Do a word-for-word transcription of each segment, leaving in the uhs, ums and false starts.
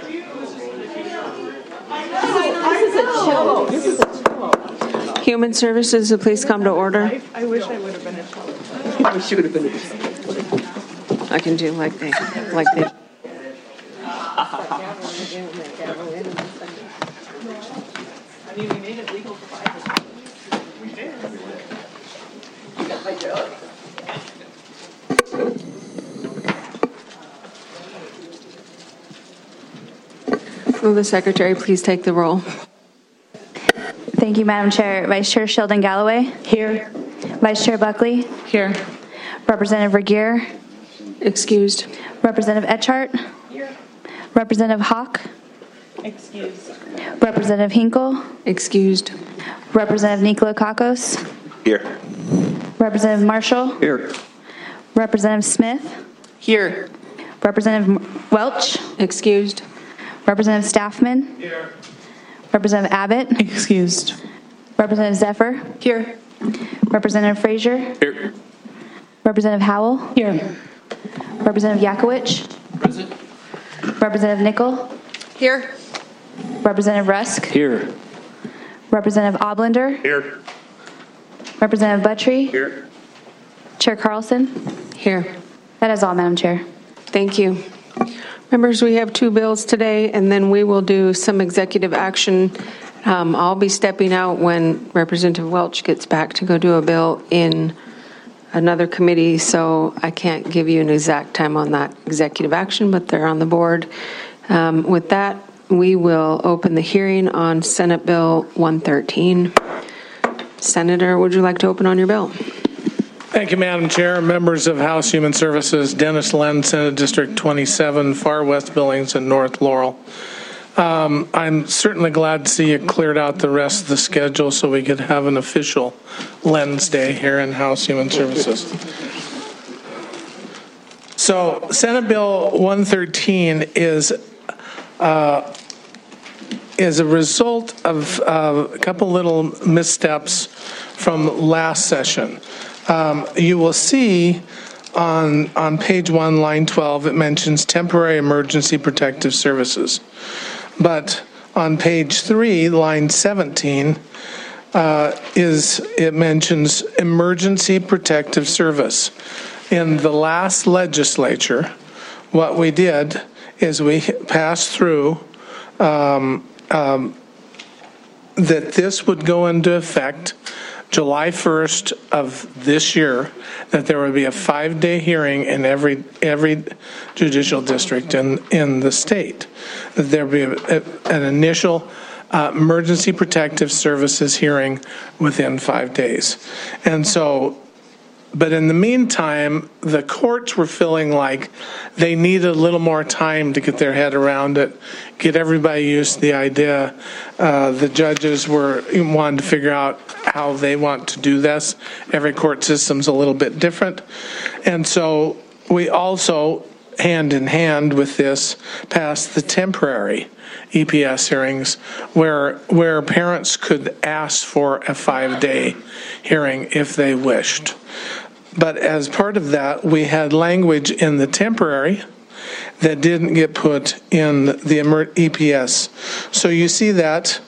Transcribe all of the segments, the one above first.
Human Services, please come to order. I, I wish I would have been a child. I wish you would have been a child. I can do like they, like they. I mean, we made it legal for five. We did. You got my joke. Will the Secretary please take the roll? Thank you, Madam Chair. Vice Chair Sheldon Galloway. Here. Vice Chair Buckley. Here. Representative Regier. Excused. Representative Etchart. Here. Representative Hawk. Excuse. Representative Hinkle. Excused. Representative Nicola Kakos. Here. Representative Marshall. Here. Representative Smith. Here. Representative Welch. Excused. Representative Staffman. Here. Representative Abbott. Excused. Representative Zephyr. Here. Representative Frazier. Here. Representative Howell. Here. Representative Yakowicz. Present. Representative Nickel. Here. Representative Rusk. Here. Representative Oblender. Here. Representative Buttry. Here. Chair Carlson. Here. That is all, Madam Chair. Thank you. Members, we have two bills today, and then we will do some executive action. Um, I'll be stepping out when Representative Welch gets back to go do a bill in another committee, so I can't give you an exact time on that executive action, but they're on the board. Um, with that, we will open the hearing on Senate Bill one thirteen. Senator, would you like to open on your bill? Thank you, Madam Chair. Members of House Human Services, Dennis Lenn, Senate District twenty-seven, Far West Billings and North Laurel. Um, I'm certainly glad to see you cleared out the rest of the schedule so we could have an official Lens Day here in House Human Services. So Senate Bill one thirteen is uh, is a result of uh, a couple little missteps from last session. Um, you will see on on page one, line twelve, it mentions temporary emergency protective services. But on page three, line seventeen, uh, is it mentions emergency protective service. In the last legislature, what we did is we passed through um, um, that this would go into effect July first of this year, that there would be a five-day hearing in every every judicial district in, in the state. That there would be a, a, an initial uh, emergency protective services hearing within five days. And so, but in the meantime, the courts were feeling like they needed a little more time to get their head around it, get everybody used to the idea. Uh, the judges were wanting to figure out how they want to do this. Every court system's a little bit different. And so we also, hand in hand with this, passed the temporary E P S hearings where where parents could ask for a five-day hearing if they wished. But as part of that, we had language in the temporary that didn't get put in the E P S. So you see that,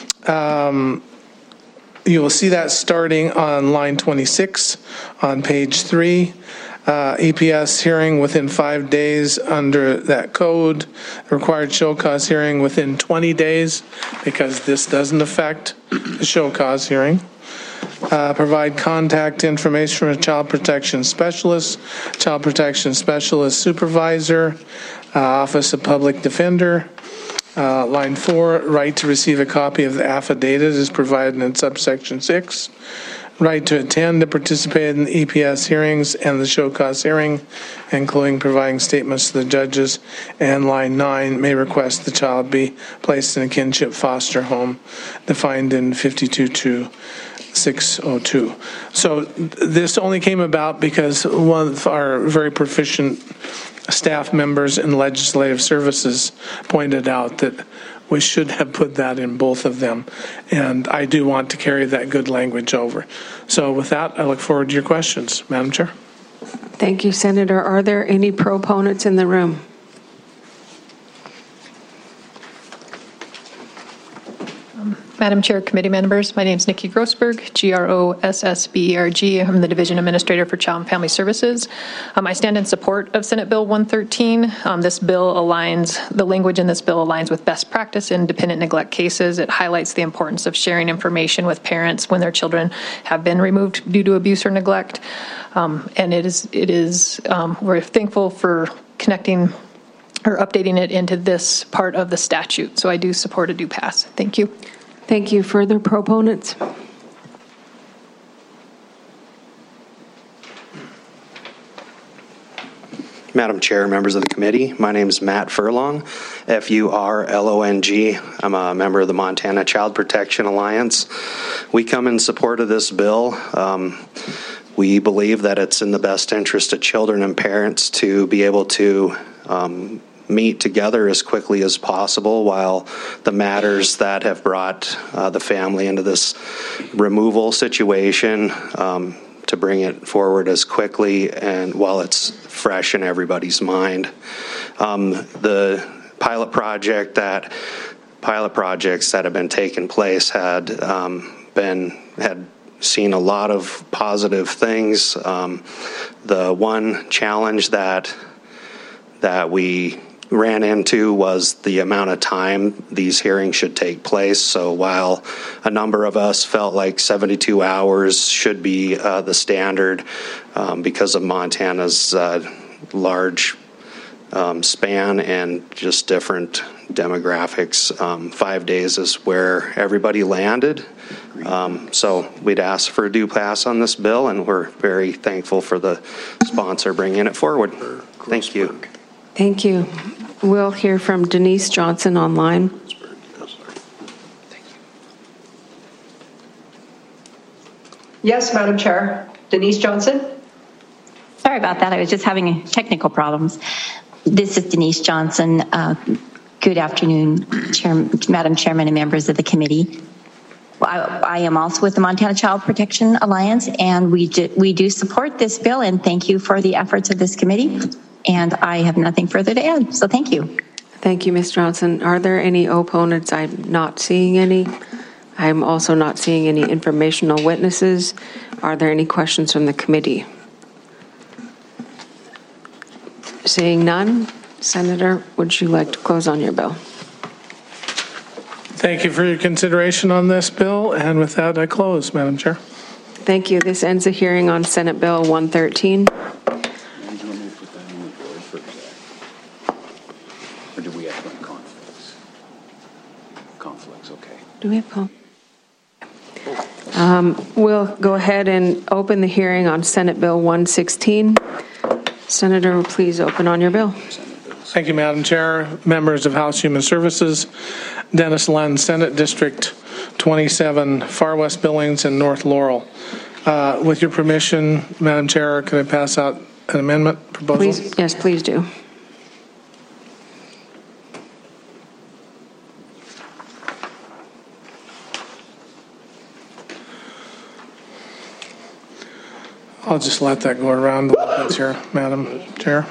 um, you will see that starting on line twenty-six on page three. Uh, E P S hearing within five days under that code, required show cause hearing within twenty days, because this doesn't affect the show cause hearing. Uh, provide contact information from a child protection specialist, child protection specialist supervisor, uh, Office of Public Defender. Uh, line four, right to receive a copy of the affidavit is provided in subsection six. Right to attend and participate in the E P S hearings and the show cause hearing, including providing statements to the judges. And line nine, may request the child be placed in a kinship foster home, defined in fifty-two two six oh two. So this only came about because one of our very proficient staff members in legislative services pointed out that we should have put that in both of them. And I do want to carry that good language over. So with that, I look forward to your questions. Madam Chair. Thank you, Senator. Are there any proponents in the room? Madam Chair, committee members, my name is Nikki Grossberg, G R O S S B E R G. I'm the Division Administrator for Child and Family Services. Um, I stand in support of Senate Bill one thirteen. Um, this bill aligns, the language in this bill aligns with best practice in dependent neglect cases. It highlights the importance of sharing information with parents when their children have been removed due to abuse or neglect. Um, and it is, it is um, we're thankful for connecting or updating it into this part of the statute. So I do support a do pass. Thank you. Thank you. Further proponents? Madam Chair, members of the committee, my name is Matt Furlong, F U R L O N G. I'm a member of the Montana Child Protection Alliance. We come in support of this bill. Um, we believe that it's in the best interest of children and parents to be able to um, meet together as quickly as possible while the matters that have brought uh, the family into this removal situation um, to bring it forward as quickly and while it's fresh in everybody's mind. Um, the pilot project that pilot projects that have been taking place had um, been had seen a lot of positive things. Um, the one challenge that that we ran into was the amount of time these hearings should take place. So while a number of us felt like seventy-two hours should be uh, the standard um, because of Montana's uh, large um, span and just different demographics, um, five days is where everybody landed. Um, so we'd ask for a due pass on this bill, and we're very thankful for the sponsor bringing it forward. Thank you. Thank you. We'll hear from Denise Johnson online. Yes, Madam Chair. Denise Johnson. Sorry about that. I was just having technical problems. This is Denise Johnson. Uh, good afternoon, Chair, Madam Chairman and members of the committee. I, I am also with the Montana Child Protection Alliance, and we do, we do support this bill, and thank you for the efforts of this committee. And I have nothing further to add, so thank you. Thank you, Miz Johnson. Are there any opponents? I'm not seeing any. I'm also not seeing any informational witnesses. Are there any questions from the committee? Seeing none, Senator, would you like to close on your bill? Thank you for your consideration on this bill, and with that, I close, Madam Chair. Thank you. This ends the hearing on Senate Bill one thirteen. Or do we have any conflicts? Conflicts, okay. Do we have call? Um, we'll go ahead and open the hearing on Senate Bill one sixteen. Senator, please open on your bill. Thank you, Madam Chair. Members of House Human Services, Dennis Lund, Senate District twenty-seven, Far West Billings and North Laurel. Uh, with your permission, Madam Chair, can I pass out an amendment proposal? Please, yes, please do. I'll just let that go around a little bit here, Madam Chair.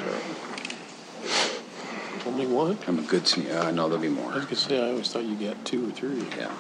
Only one? I'm a good sneaker. Uh, no, there'll be more. I was going to say, I always thought you got two or three. Yeah.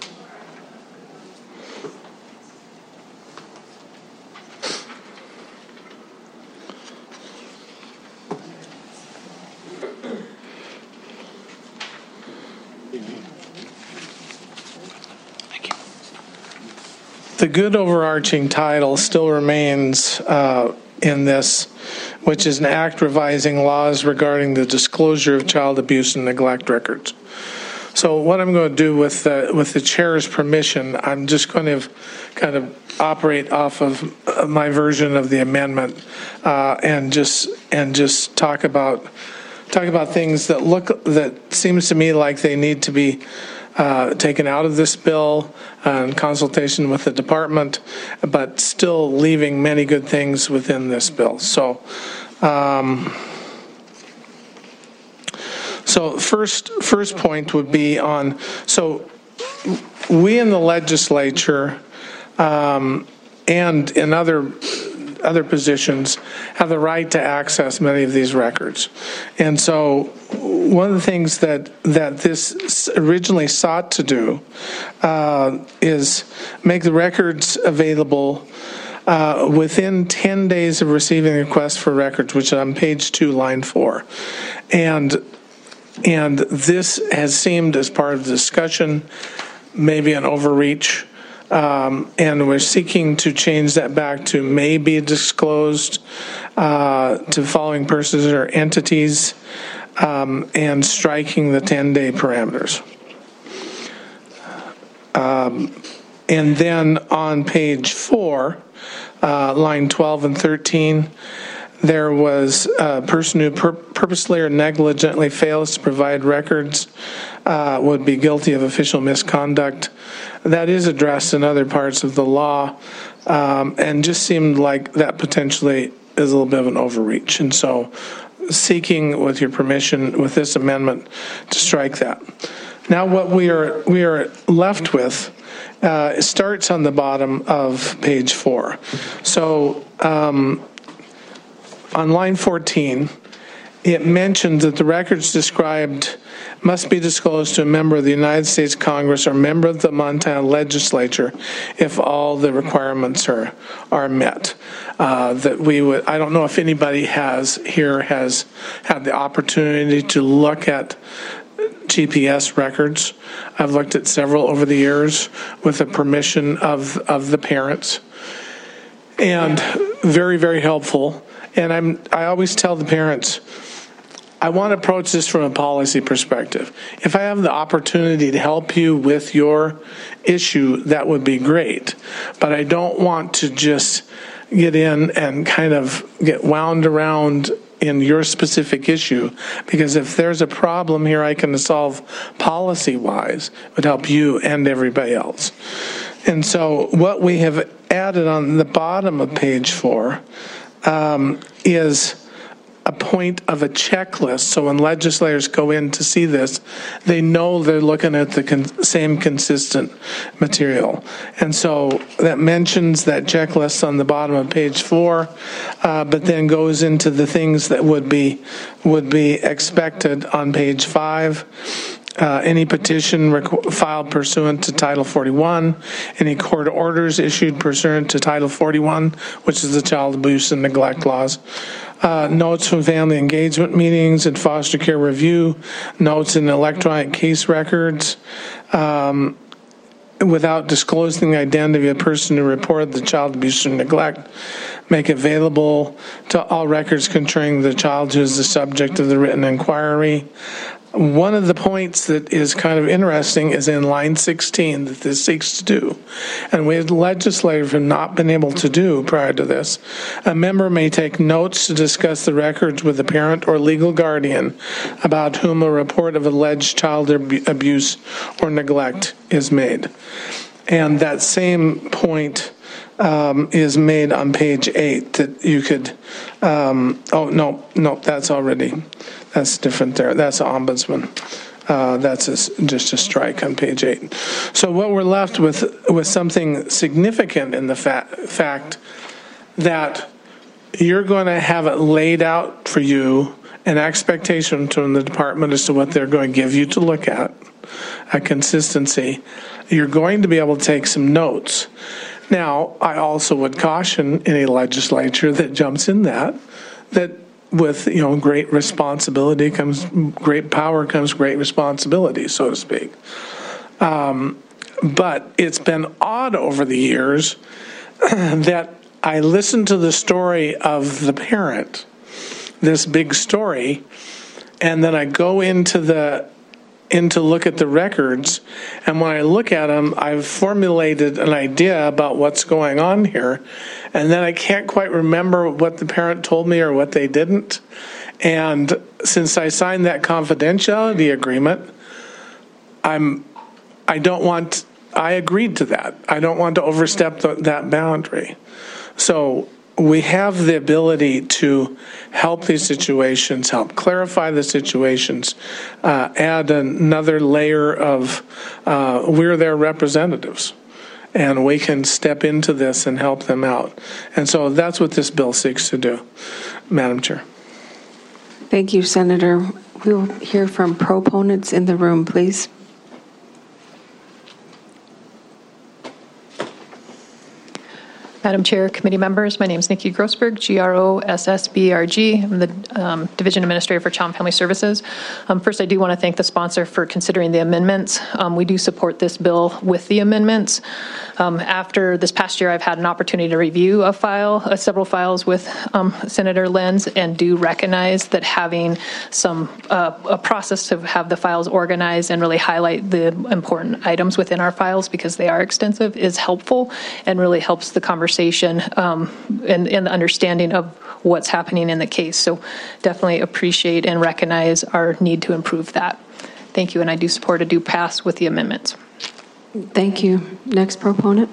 The good overarching title still remains uh, in this, which is an act revising laws regarding the disclosure of child abuse and neglect records. So what I'm going to do with the, with the chair's permission, I'm just going to kind of operate off of my version of the amendment uh, and just and just talk about talk about things that look that seems to me like they need to be Uh, taken out of this bill uh, in consultation with the department, but still leaving many good things within this bill. So, um, so first, first point would be on, so we in the legislature um, and in other other positions have the right to access many of these records. And so one of the things that, that this originally sought to do uh, is make the records available uh, within ten days of receiving a request for records, which is on page two, line four. And, and this has seemed, as part of the discussion, maybe an overreach. Um, and we're seeking to change that back to may be disclosed uh, to following persons or entities, um, and striking the ten-day parameters. Um, and then on page four, uh, line twelve and thirteen, there was a person who pur- purposely or negligently fails to provide records uh, would be guilty of official misconduct. That is addressed in other parts of the law, um, and just seemed like that potentially is a little bit of an overreach. And so seeking, with your permission, with this amendment, to strike that. Now what we are we are left with uh, starts on the bottom of page four. So um, on line fourteen, it mentions that the records described must be disclosed to a member of the United States Congress or member of the Montana legislature if all the requirements are are met. Uh, that we would, I don't know if anybody has here has had the opportunity to look at G P S records. I've looked at several over the years with the permission of, of the parents, and very, very helpful. And I'm, I always tell the parents, I want to approach this from a policy perspective. If I have the opportunity to help you with your issue, that would be great. But I don't want to just get in and kind of get wound around in your specific issue, because if there's a problem here I can solve policy-wise, it would help you and everybody else. And so what we have added on the bottom of page four um, is a point of a checklist. So when legislators go in to see this, they know they're looking at the con- same consistent material. And so that mentions that checklist on the bottom of page four, uh, but then goes into the things that would be would be expected on page five. Uh, any petition requ- filed pursuant to Title forty-one, any court orders issued pursuant to Title forty-one, which is the child abuse and neglect laws, uh, notes from family engagement meetings and foster care review, notes in electronic case records, um, without disclosing the identity of a person who reported the child abuse or neglect, make available to all records concerning the child who is the subject of the written inquiry. One of the points that is kind of interesting is in line sixteen that this seeks to do, and we as legislators have not been able to do prior to this. A member may take notes to discuss the records with a parent or legal guardian about whom a report of alleged child ab- abuse or neglect is made. And that same point um, is made on page eight, that you could, um, oh, no, no, that's already, that's different there. That's ombudsman. Uh, that's a, just a strike on page eight. So what we're left with, with something significant in the fa- fact that you're going to have it laid out for you, an expectation from the department as to what they're going to give you to look at, a consistency. You're going to be able to take some notes. Now, I also would caution any legislature that jumps in that, that with, you know, great responsibility comes great power, comes great responsibility, so to speak. Um, but it's been odd over the years that I listen to the story of the parent, this big story, and then I go into the in to look at the records, and when I look at them, I've formulated an idea about what's going on here, and then I can't quite remember what the parent told me or what they didn't. And since I signed that confidentiality agreement, I'm, I don't want, I agreed to that. I don't want to overstep the, that boundary. So we have the ability to help these situations, help clarify the situations, uh, add another layer of uh, we're their representatives. and we can step into this and help them out. And so that's what this bill seeks to do, Madam Chair. Thank you, Senator. We'll hear from proponents in the room, please. Madam Chair, committee members, my name is Nikki Grossberg, G R O S S B E R G. I'm the um, Division Administrator for Child and Family Services. Um, first, I do want to thank the sponsor for considering the amendments. Um, we do support this bill with the amendments. Um, after this past year, I've had an opportunity to review a file, uh, several files with um, Senator Lenz, and do recognize that having some uh, a process to have the files organized and really highlight the important items within our files, because they are extensive, is helpful and really helps the conversation um, and, and the understanding of what's happening in the case. So definitely appreciate and recognize our need to improve that. Thank you, and I do support a do pass with the amendments. Thank you. Next proponent.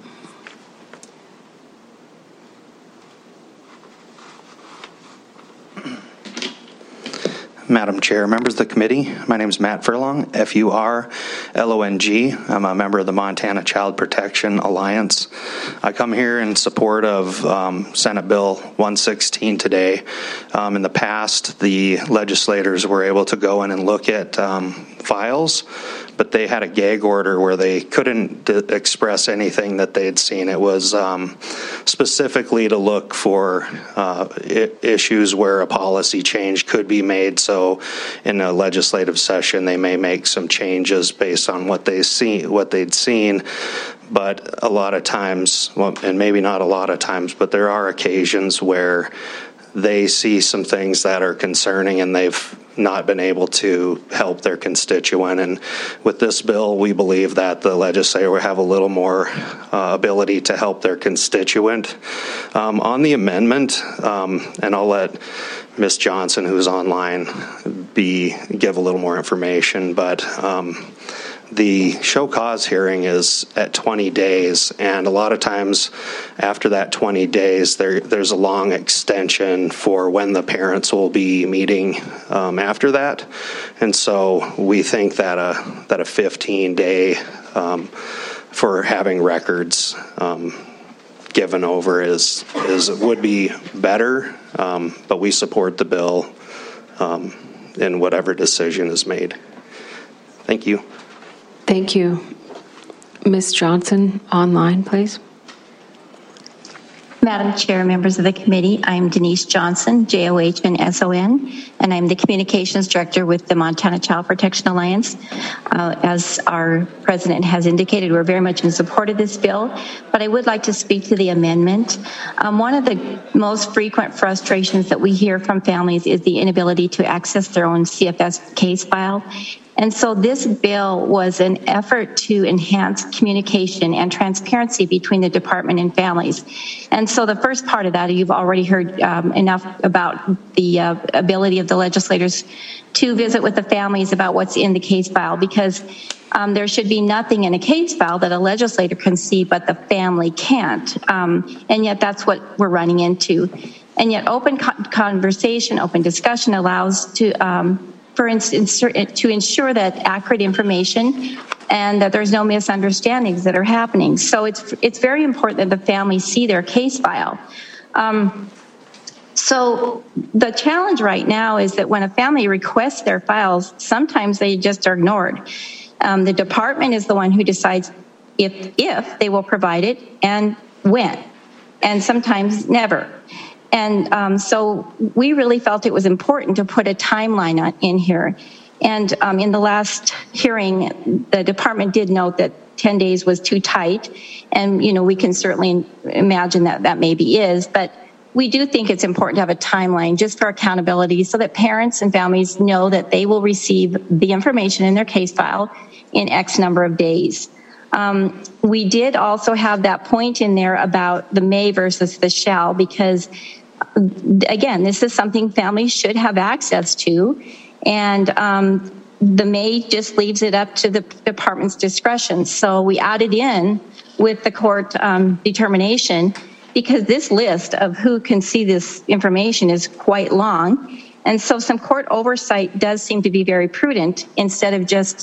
Madam Chair, members of the committee, my name is Matt Furlong, F U R L O N G. I'm a member of the Montana Child Protection Alliance. I come here in support of um, Senate Bill one sixteen today. Um, in the past, the legislators were able to go in and look at um, files, but they had a gag order where they couldn't d- express anything that they had seen. It was um, specifically to look for uh, I- issues where a policy change could be made. So in a legislative session, they may make some changes based on what they see, what they'd seen. But a lot of times, well, and maybe not a lot of times, but there are occasions where they see some things that are concerning and they've not been able to help their constituent. And with this bill, we believe that the legislature will have a little more uh, ability to help their constituent. Um, on the amendment, um, and I'll let Miz Johnson, who's online, be give a little more information, but um, the show cause hearing is at twenty days, and a lot of times after that twenty days, there there's a long extension for when the parents will be meeting um, after that, and so we think that a that a fifteen day um, for having records um, given over is is would be better, um, but we support the bill um, in whatever decision is made. Thank you. Thank you. Miz Johnson, online, please. Madam Chair, members of the committee, I'm Denise Johnson, J O H N S O N, and I'm the Communications Director with the Montana Child Protection Alliance. Uh, as our president has indicated, we're very much in support of this bill, but I would like to speak to the amendment. Um, one of the most frequent frustrations that we hear from families is the inability to access their own C F S case file. And so this bill was an effort to enhance communication and transparency between the department and families. And so the first part of that, you've already heard um, enough about the uh, ability of the legislators to visit with the families about what's in the case file, because um, there should be nothing in a case file that a legislator can see but the family can't. Um, and yet that's what we're running into. And yet open co- conversation, open discussion allows to um, for instance, to ensure that accurate information and that there's no misunderstandings that are happening. So it's it's very important that the families see their case file. Um, so the challenge right now is that when a family requests their files, sometimes they just are ignored. Um, the department is the one who decides if if they will provide it and when, and sometimes never. And um, so we really felt it was important to put a timeline in here. And um, in the last hearing, the department did note that ten days was too tight. And, you know, we can certainly imagine that that maybe is. But we do think it's important to have a timeline just for accountability so that parents and families know that they will receive the information in their case file in X number of days. Um, we did also have that point in there about the may versus the shall, because again, this is something families should have access to, and um, the may just leaves it up to the department's discretion. So we added in with the court um, determination, because this list of who can see this information is quite long, and so some court oversight does seem to be very prudent instead of just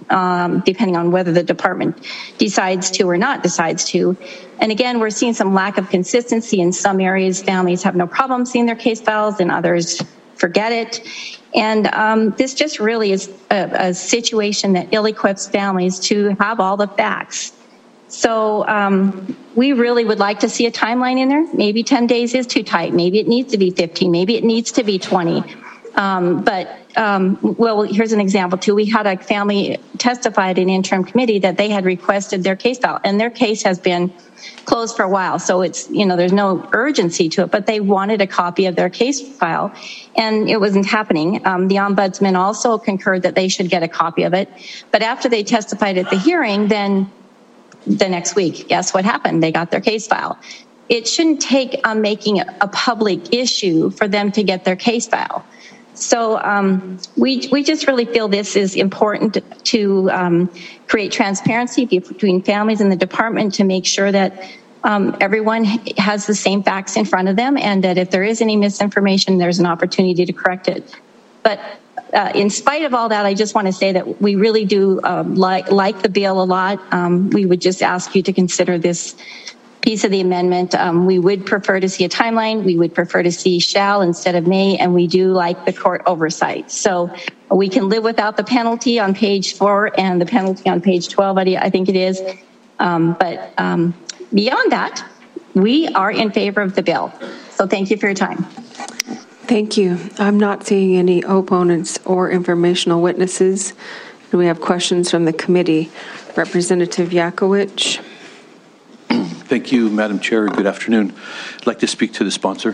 um, depending on whether the department decides to or not decides to. And again, we're seeing some lack of consistency in some areas. Families have no problem seeing their case files, and others forget it. And um, this just really is a, a situation that ill-equips families to have all the facts. So um, we really would like to see a timeline in there. Maybe ten days is too tight. Maybe it needs to be fifteen. Maybe it needs to be twenty. Um, but, um, well, here's an example, too. We had a family testify at an interim committee that they had requested their case file, and their case has been closed for a while. So it's, you know, there's no urgency to it, but they wanted a copy of their case file, and it wasn't happening. Um, the ombudsman also concurred that they should get a copy of it. But after they testified at the hearing, then the next week, guess what happened? They got their case file. It shouldn't take um, making a public issue for them to get their case file. So um, we we just really feel this is important to um, create transparency between families and the department to make sure that um, everyone has the same facts in front of them, and that if there is any misinformation, there's an opportunity to correct it. But uh, in spite of all that, I just want to say that we really do um, like like the bill a lot. Um, we would just ask you to consider this piece of the amendment. Um, we would prefer to see a timeline. We would prefer to see shall instead of may, and we do like the court oversight. So we can live without the penalty on page four and the penalty on page twelve, I think it is. Um, but um, beyond that, we are in favor of the bill. So thank you for your time. Thank you. I'm not seeing any opponents or informational witnesses. Do we have questions from the committee? Representative Yakowicz. Thank you, Madam Chair. Good afternoon. I'd like to speak to the sponsor.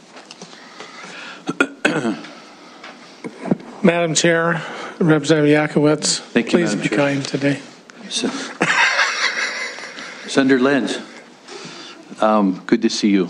Madam Chair, Representative Yakowicz, Thank you, please Madam be Chair. kind today. So, Senator Lenz, um, good to see you.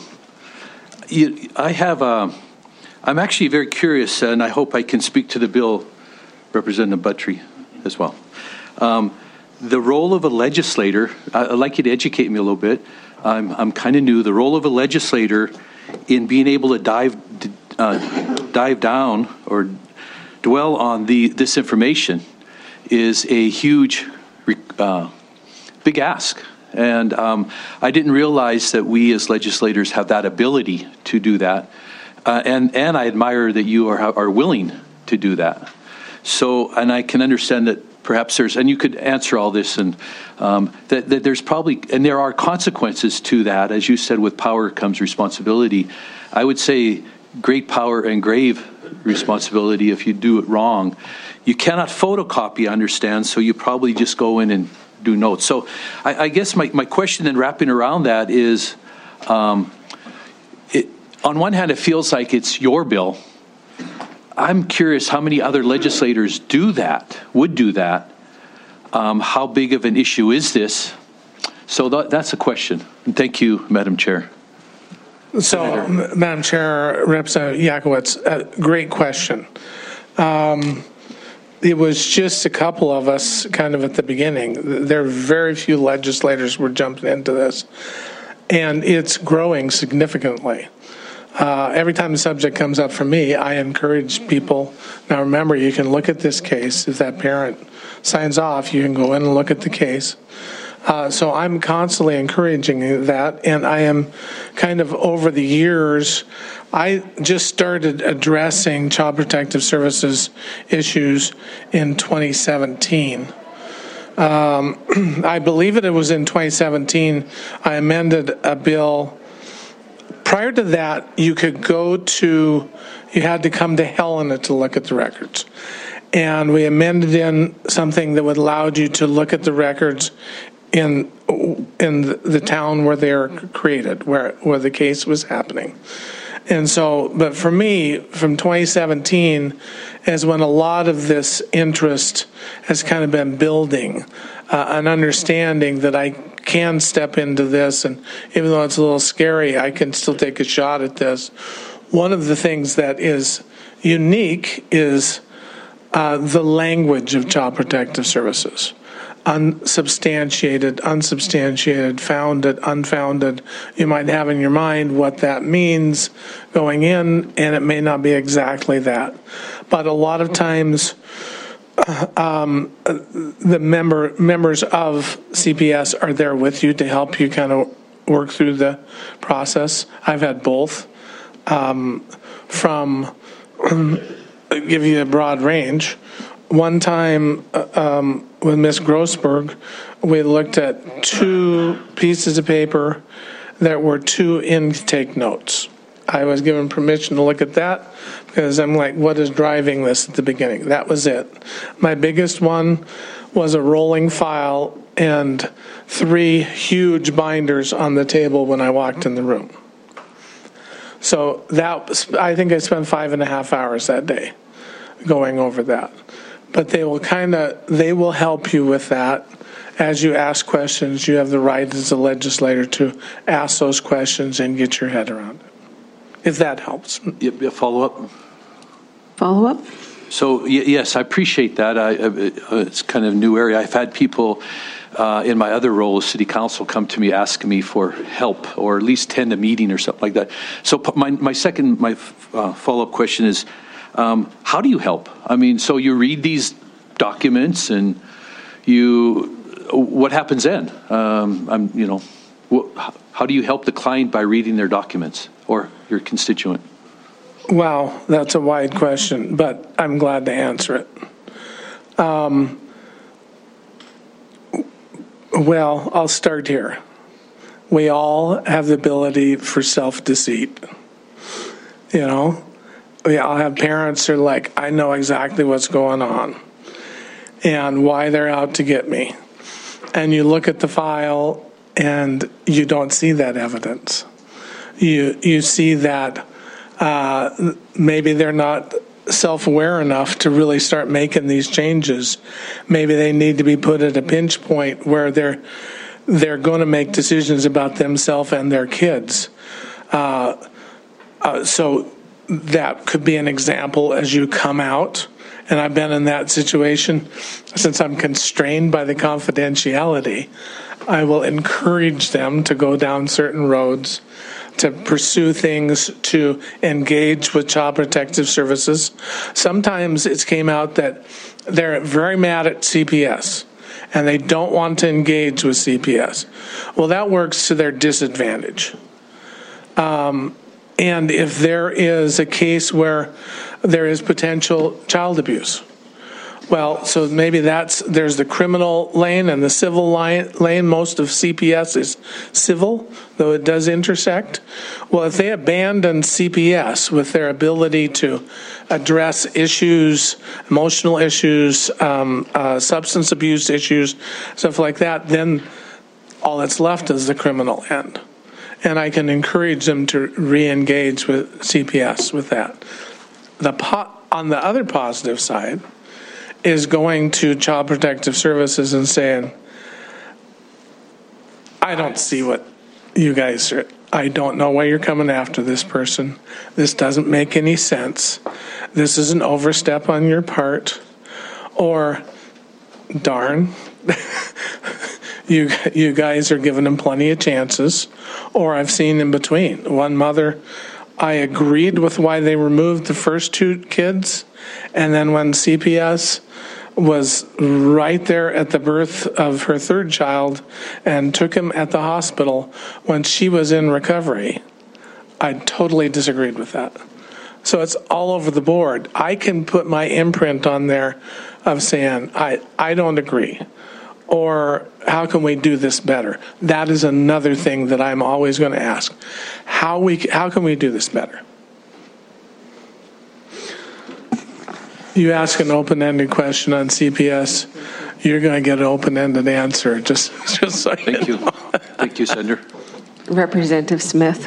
you I have, uh, I'm actually very curious, and I hope I can speak to the bill, Representative Buttry, as well. Um, The role of a legislator, I'd like you to educate me a little bit. I'm, I'm kind of new. The role of a legislator in being able to dive uh, dive down or dwell on the this information is a huge, uh, big ask. And um, I didn't realize that we as legislators have that ability to do that. Uh, and, and I admire that you are, are willing to do that. So, and I can understand that perhaps there's, and you could answer all this, and um, that, that there's probably, and there are consequences to that. As you said, with power comes responsibility. I would say great power and grave responsibility if you do it wrong. You cannot photocopy, I understand, so you probably just go in and do notes. So I, I guess my, my question in wrapping around that is, um, it, on one hand, it feels like it's your bill. I'm curious how many other legislators do that, would do that. Um, how big of an issue is this? So that, that's a question. And thank you, Madam Chair. So, M- Madam Chair, Representative Yakowicz, uh, great question. Um, it was just a couple of us kind of at the beginning. There are very few legislators who were jumping into this, and it's growing significantly. Uh, every time the subject comes up for me, I encourage people. Now, remember, you can look at this case. If that parent signs off, you can go in and look at the case. Uh, so I'm constantly encouraging that, and I am kind of over the years, I just started addressing Child Protective Services issues in twenty seventeen. Um, I believe it, it was in twenty seventeen, I amended a bill. Prior to that, you could go to, you had to come to Helena to look at the records. And we amended in something that would allow you to look at the records in in the town where they were created, where, where the case was happening. And so, but for me, from twenty seventeen is when a lot of this interest has kind of been building, uh, an understanding that I can step into this, and even though it's a little scary, I can still take a shot at this. One of the things that is unique is uh, the language of Child Protective Services. Unsubstantiated, unsubstantiated, founded, unfounded. You might have in your mind what that means going in, and it may not be exactly that. But a lot of times, um, the member members of C P S are there with you to help you kind of work through the process. I've had both. Um, from, give you a broad range. One time uh, um, with Miz Grossberg, we looked at two pieces of paper that were two intake notes. I was given permission to look at that because I'm like, what is driving this at the beginning? That was it. My biggest one was a rolling file and three huge binders on the table when I walked in the room. So that, I think I spent five and a half hours that day going over that. But they will kind of, they will help you with that. As you ask questions, you have the right as a legislator to ask those questions and get your head around it, if that helps. Yep, yep, follow up. Follow up? So, y- yes, I appreciate that. I, uh, it's kind of a new area. I've had people uh, in my other role as city council come to me asking me for help or at least attend a meeting or something like that. So p- my, my second, my uh, follow-up question is, um, how do you help? I mean, so you read these documents and you, what happens then? Um, I'm, you know, wh- how do you help the client by reading their documents or your constituent? Wow, that's a wide question, but I'm glad to answer it. Um, well, I'll start here. We all have the ability for self-deceit. You know, we all have parents who are like, I know exactly what's going on and why they're out to get me. And you look at the file and you don't see that evidence. You you see that uh, maybe they're not self-aware enough to really start making these changes. Maybe they need to be put at a pinch point where they're they're going to make decisions about themselves and their kids. Uh, uh, so that could be an example as you come out. And I've been in that situation. Since I'm constrained by the confidentiality, I will encourage them to go down certain roads, to pursue things, to engage with Child Protective Services. Sometimes it's came out that they're very mad at C P S and they don't want to engage with C P S. Well, that works to their disadvantage. Um, and if there is a case where there is potential child abuse, well, so maybe that's, there's the criminal lane and the civil line, lane. Most of C P S is civil, though it does intersect. Well, if they abandon C P S with their ability to address issues, emotional issues, um, uh, substance abuse issues, stuff like that, then all that's left is the criminal end. And I can encourage them to re-engage with C P S with that. The po- on the other positive side is going to Child Protective Services and saying, I don't see what you guys are, I don't know why you're coming after this person. This doesn't make any sense. This is an overstep on your part. Or, darn, you you guys are giving them plenty of chances. Or I've seen in between. One mother, I agreed with why they removed the first two kids, and then when C P S was right there at the birth of her third child and took him at the hospital when she was in recovery, I totally disagreed with that. So it's all over the board. I can put my imprint on there of saying, I, I don't agree. Or how can we do this better? That is another thing that I'm always going to ask. How we how can we do this better? You ask an open-ended question on C P S, you're going to get an open-ended answer. Just, just so Thank you. you know. Thank you, Senator. Representative Smith.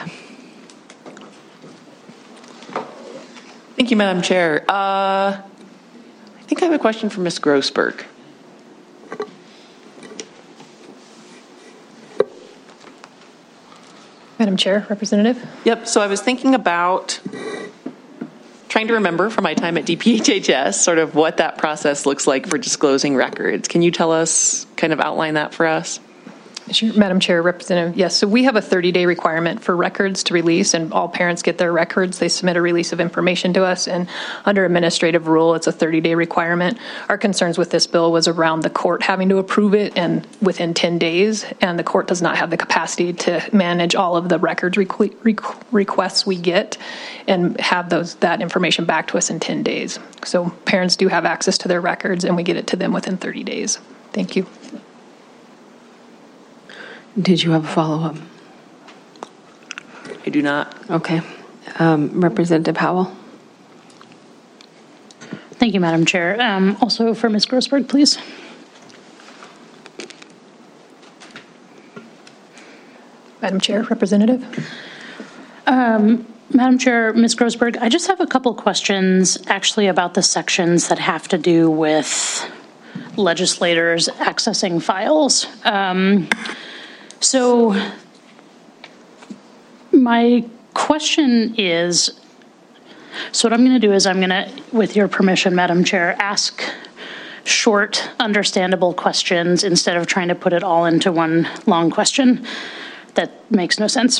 Thank you, Madam Chair. Uh, I think I have a question for Miz Grossberg. Madam Chair, Representative. Yep, so I was thinking about trying to remember from my time at D P H H S sort of what that process looks like for disclosing records. Can you tell us, kind of outline that for us? Sure. Madam Chair, Representative, yes. So we have a thirty-day requirement for records to release, and all parents get their records. They submit a release of information to us, and under administrative rule, it's a thirty-day requirement. Our concerns with this bill was around the court having to approve it and within ten days, and the court does not have the capacity to manage all of the records requ- requ- requests we get and have those that information back to us in ten days. So parents do have access to their records, and we get it to them within thirty days. Thank you. Did you have a follow-up? I do not. Okay. Um, Representative Howell? Thank you, Madam Chair. Um, also for Miz Grossberg, please. Madam Chair, Representative. Um, Madam Chair, Miz Grossberg, I just have a couple questions actually about the sections that have to do with legislators accessing files. Um, So my question is, so what I'm going to do is I'm going to, with your permission, Madam Chair, ask short, understandable questions instead of trying to put it all into one long question. That makes no sense.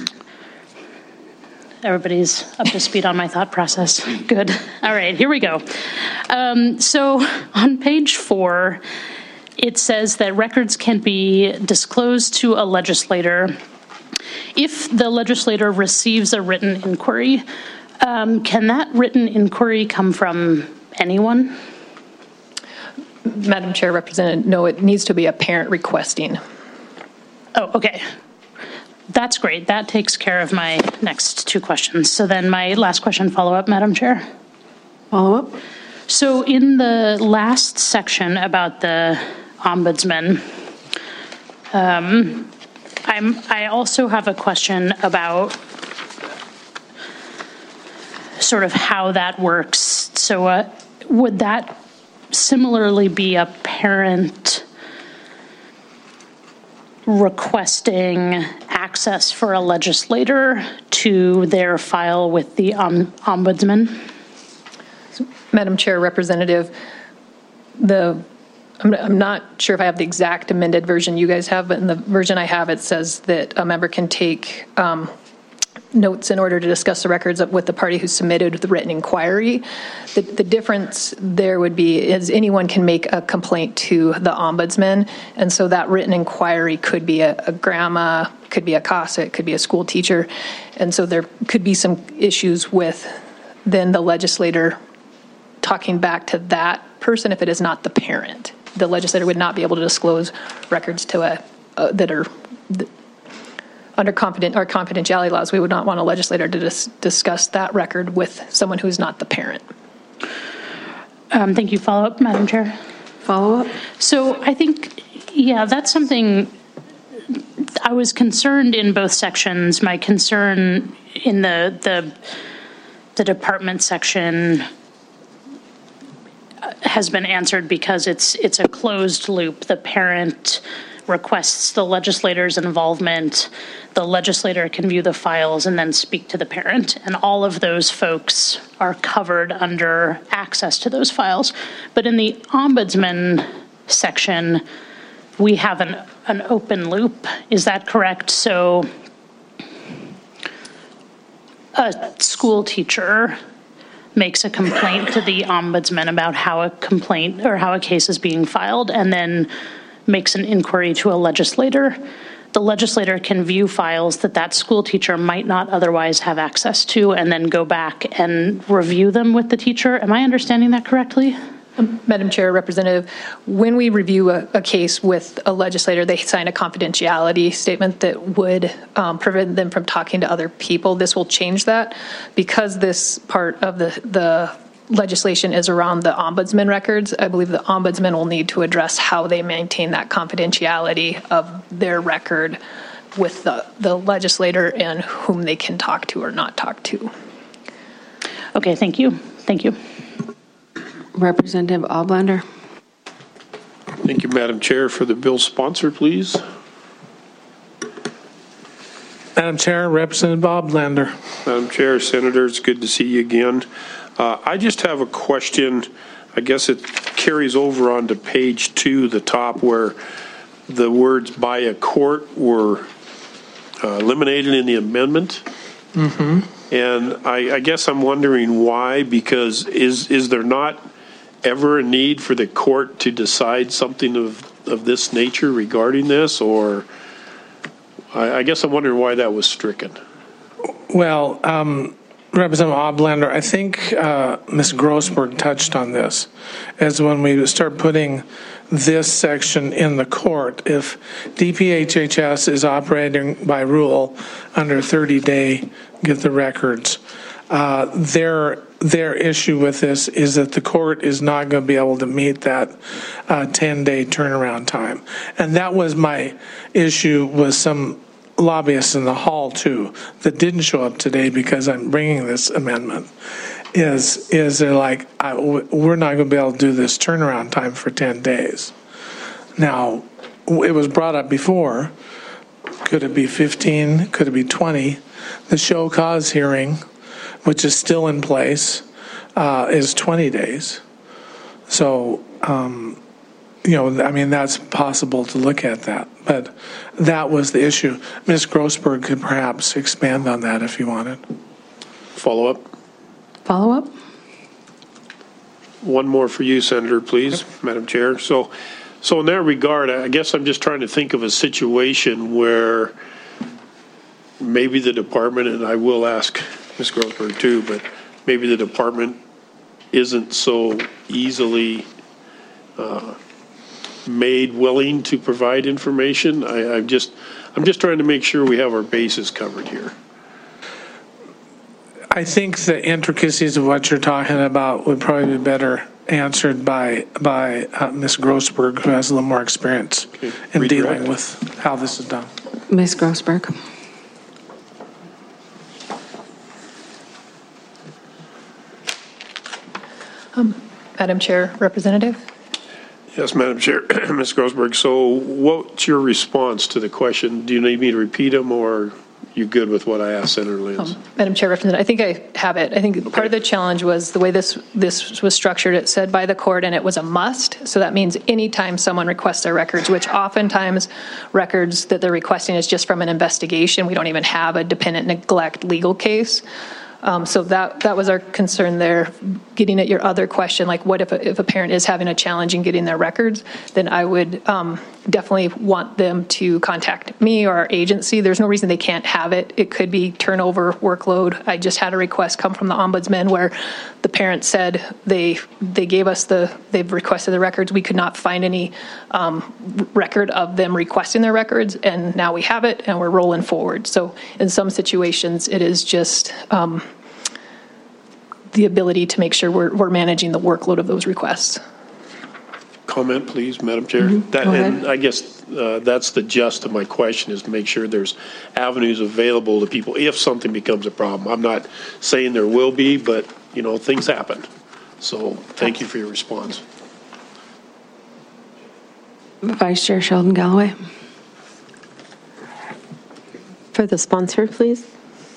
Everybody's up to speed on my thought process. Good. All right, here we go. Um, so on page four, it says that records can be disclosed to a legislator if the legislator receives a written inquiry. Um, can that written inquiry come from anyone? Madam Chair, Representative, no, it needs to be a parent requesting. Oh, okay. That's great. That takes care of my next two questions. So then my last question, follow-up, Madam Chair. Follow-up? So in the last section about the ombudsman, um, I'm, I also have a question about sort of how that works. So uh, would that similarly be a parent requesting access for a legislator to their file with the um, ombudsman? Madam Chair, Representative, the I'm, I'm not sure if I have the exact amended version you guys have, but in the version I have, it says that a member can take um, notes in order to discuss the records with the party who submitted the written inquiry. The, the difference there would be is anyone can make a complaint to the ombudsman, and so that written inquiry could be a, a grandma, could be a CASA, it could be a school teacher, and so there could be some issues with then the legislator talking back to that person if it is not the parent. The legislator would not be able to disclose records to a uh, that are th- under confident or confidentiality laws. We would not want a legislator to dis- discuss that record with someone who is not the parent. Um, thank you. Follow up, Madam Chair. Follow up. So I think, yeah, that's something I was concerned in both sections. My concern in the the the department section has been answered because it's it's a closed loop. The parent requests the legislator's involvement. The legislator can view the files and then speak to the parent. And all of those folks are covered under access to those files. But in the ombudsman section, we have an, an open loop. Is that correct? So a school teacher makes a complaint to the ombudsman about how a complaint or how a case is being filed and then makes an inquiry to a legislator. The legislator can view files that that school teacher might not otherwise have access to and then go back and review them with the teacher. Am I understanding that correctly? Um, Madam Chair, Representative, when we review a, a case with a legislator, they sign a confidentiality statement that would um, prevent them from talking to other people. This will change that because this part of the, the legislation is around the ombudsman records. I believe the ombudsman will need to address how they maintain that confidentiality of their record with the, the legislator and whom they can talk to or not talk to. Okay, thank you. Thank you. Representative Oblander. Thank you, Madam Chair. For the bill sponsor, please. Madam Chair, Representative Oblander. Madam Chair, Senators, good to see you again. Uh, I just have a question. I guess it carries over onto page two, the top, where the words by a court were uh, eliminated in the amendment. Mm-hmm. And I, I guess I'm wondering why, because is is there not ever a need for the court to decide something of, of this nature regarding this? Or I, I guess I'm wondering why that was stricken. Well, um, Representative Oblander, I think uh, Miz Grossberg touched on this, as when we start putting this section in the court, if D P H H S is operating by rule under thirty day get the records, uh, their their issue with this is that the court is not going to be able to meet that uh, ten day turnaround time. And that was my issue with some lobbyists in the hall too that didn't show up today because I'm bringing this amendment. Is is they're like, I, we're not going to be able to do this turnaround time for ten days. Now, it was brought up before. Could it be fifteen? Could it be twenty? The show cause hearing, which is still in place, uh, is twenty days. So, um, you know, I mean, that's possible to look at that. But that was the issue. Miz Grossberg could perhaps expand on that if you wanted. Follow up? Follow up? One more for you, Senator, please, Madam Chair. So, so in that regard, I guess I'm just trying to think of a situation where maybe the department, and I will ask Miz Grossberg too, but maybe the department isn't so easily uh, made willing to provide information. I, I'm just, I'm just trying to make sure we have our bases covered here. I think the intricacies of what you're talking about would probably be better answered by by uh, Miz Grossberg, who has a little more experience okay. in Redirect. dealing with how this is done. Miz Grossberg. Um, Madam Chair, Representative. Yes, Madam Chair, Miz Grossberg. So, what's your response to the question? Do you need me to repeat them, or you good with what I asked Senator Lenz? Um, Madam Chair, Representative, I think I have it. I think okay. part of the challenge was the way this this was structured. It said by the court, and it was a must. So that means anytime someone requests their records, which oftentimes records that they're requesting is just from an investigation. We don't even have a dependent neglect legal case. Um, so that that was our concern there. Getting at your other question, like what if a, if a parent is having a challenge in getting their records, then I would um, definitely want them to contact me or our agency. There's no reason they can't have it. It could be turnover, workload. I just had a request come from the ombudsman where the parent said they they gave us the, they've requested the records. We could not find any um, record of them requesting their records, and now we have it and we're rolling forward. So in some situations, it is just um, the ability to make sure we're, we're managing the workload of those requests. Comment, please, Madam Chair. Mm-hmm. That, and I guess uh, that's the gist of my question, is to make sure there's avenues available to people if something becomes a problem. I'm not saying there will be, but, you know, things happen. So thank you for your response. Vice Chair Sheldon Galloway. For the sponsor, please.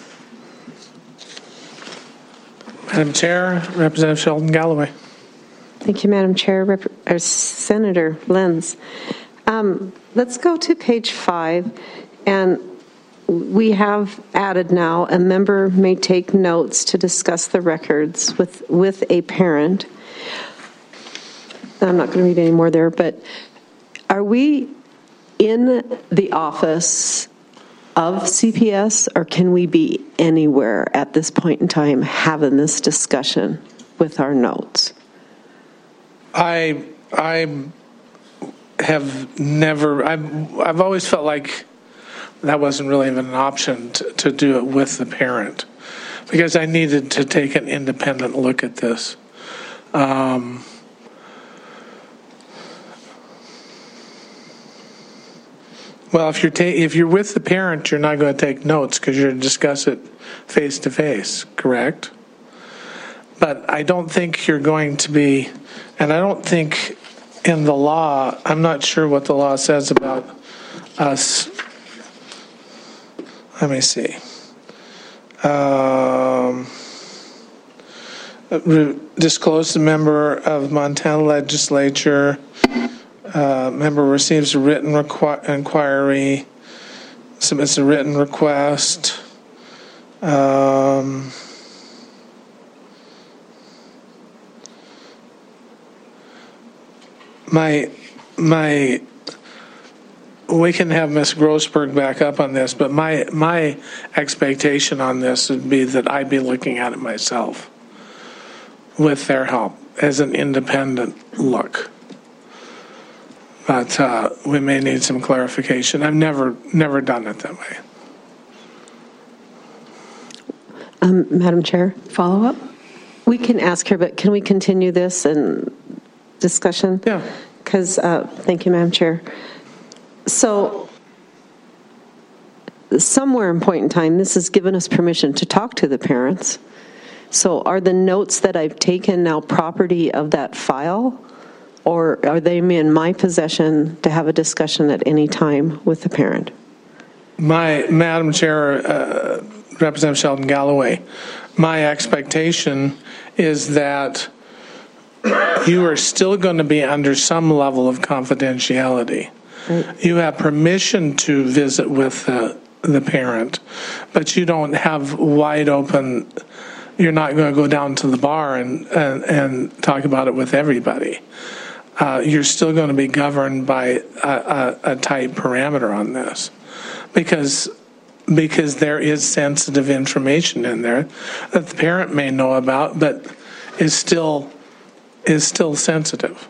Madam Chair, Representative Sheldon Galloway. Thank you, Madam Chair. Rep- or Senator Lenz. Um, let's go to page five, and we have added now a member may take notes to discuss the records with, with a parent. I'm not going to read any more there, but are we in the office of C P S, or can we be anywhere at this point in time having this discussion with our notes? I I have never, I've, I've always felt like that wasn't really even an option to, to do it with the parent, because I needed to take an independent look at this. Um, Well, if you're ta- if you're with the parent, you're not going to take notes because you're going to discuss it face to face, correct? But I don't think you're going to be, and I don't think in the law, I'm not sure what the law says about us. Let me see. Um, disclose the member of Montana legislature Uh, member receives a written requ- inquiry, submits a written request. Um, my my we can have Miz Grossberg back up on this, but my my expectation on this would be that I'd be looking at it myself with their help as an independent look. But uh, we may need some clarification. I've never never done it that way. Um, Madam Chair? Follow up? We can ask her, but can we continue this and discussion? Yeah. Because, uh, thank you, Madam Chair. So, somewhere in point in time, this has given us permission to talk to the parents. So, are the notes that I've taken now property of that file? Or are they in my possession to have a discussion at any time with the parent? My Madam Chair, uh, Representative Sheldon Galloway, my expectation is that you are still going to be under some level of confidentiality. Right. You have permission to visit with the, the parent, but you don't have wide open, you're not going to go down to the bar and, and, and talk about it with everybody. Uh, you're still going to be governed by a, a, a tight parameter on this, because because there is sensitive information in there that the parent may know about, but is still is still sensitive.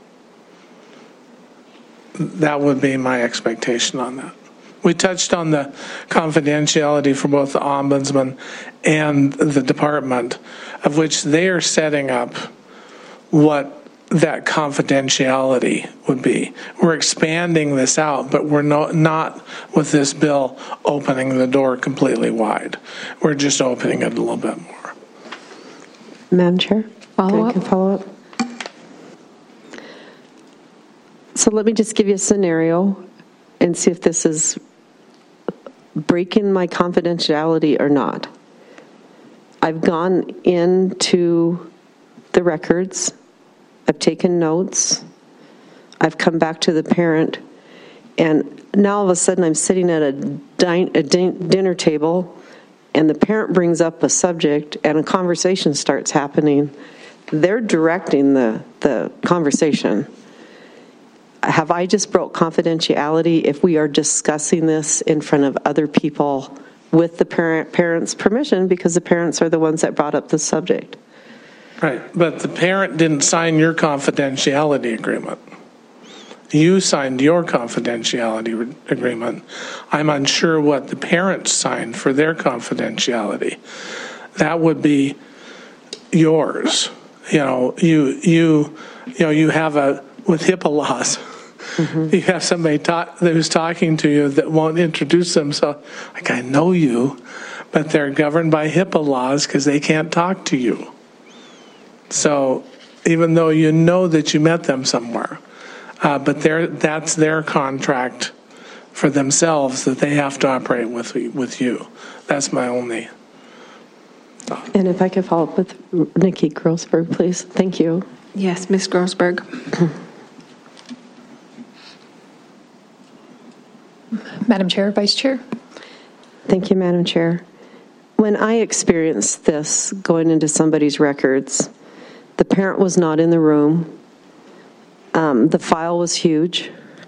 That would be my expectation on that. We touched on the confidentiality for both the ombudsman and the department, of which they are setting up what that confidentiality would be. We're expanding this out, but we're not, not with this bill opening the door completely wide. We're just opening it a little bit more. Madam Chair? Follow Can I up? follow up? So let me just give you a scenario and see if this is breaking my confidentiality or not. I've gone into the records. I've taken notes. I've come back to the parent, and now all of a sudden I'm sitting at a, din- a din- dinner table, and the parent brings up a subject, and a conversation starts happening. They're directing the, the conversation. Have I just broke confidentiality if we are discussing this in front of other people with the parent parents' permission, because the parents are the ones that brought up the subject? Right, but the parent didn't sign your confidentiality agreement. You signed your confidentiality re- agreement. I'm unsure what the parents signed for their confidentiality. That would be yours. You know, you you you know you have a with HIPAA laws. Mm-hmm. You have somebody talk, who's talking to you that won't introduce themselves. Like, I know you, but they're governed by HIPAA laws because they can't talk to you. So even though you know that you met them somewhere, uh, but that's their contract for themselves that they have to operate with with you. That's my only thought. And if I could follow up with Nikki Grossberg, please. Thank you. Yes, Miz Grossberg. Madam Chair, Vice Chair. Thank you, Madam Chair. When I experienced this going into somebody's records, the parent was not in the room. Um, the file was huge.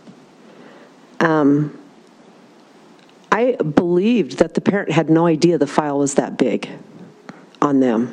Um, I believed that the parent had no idea the file was that big on them.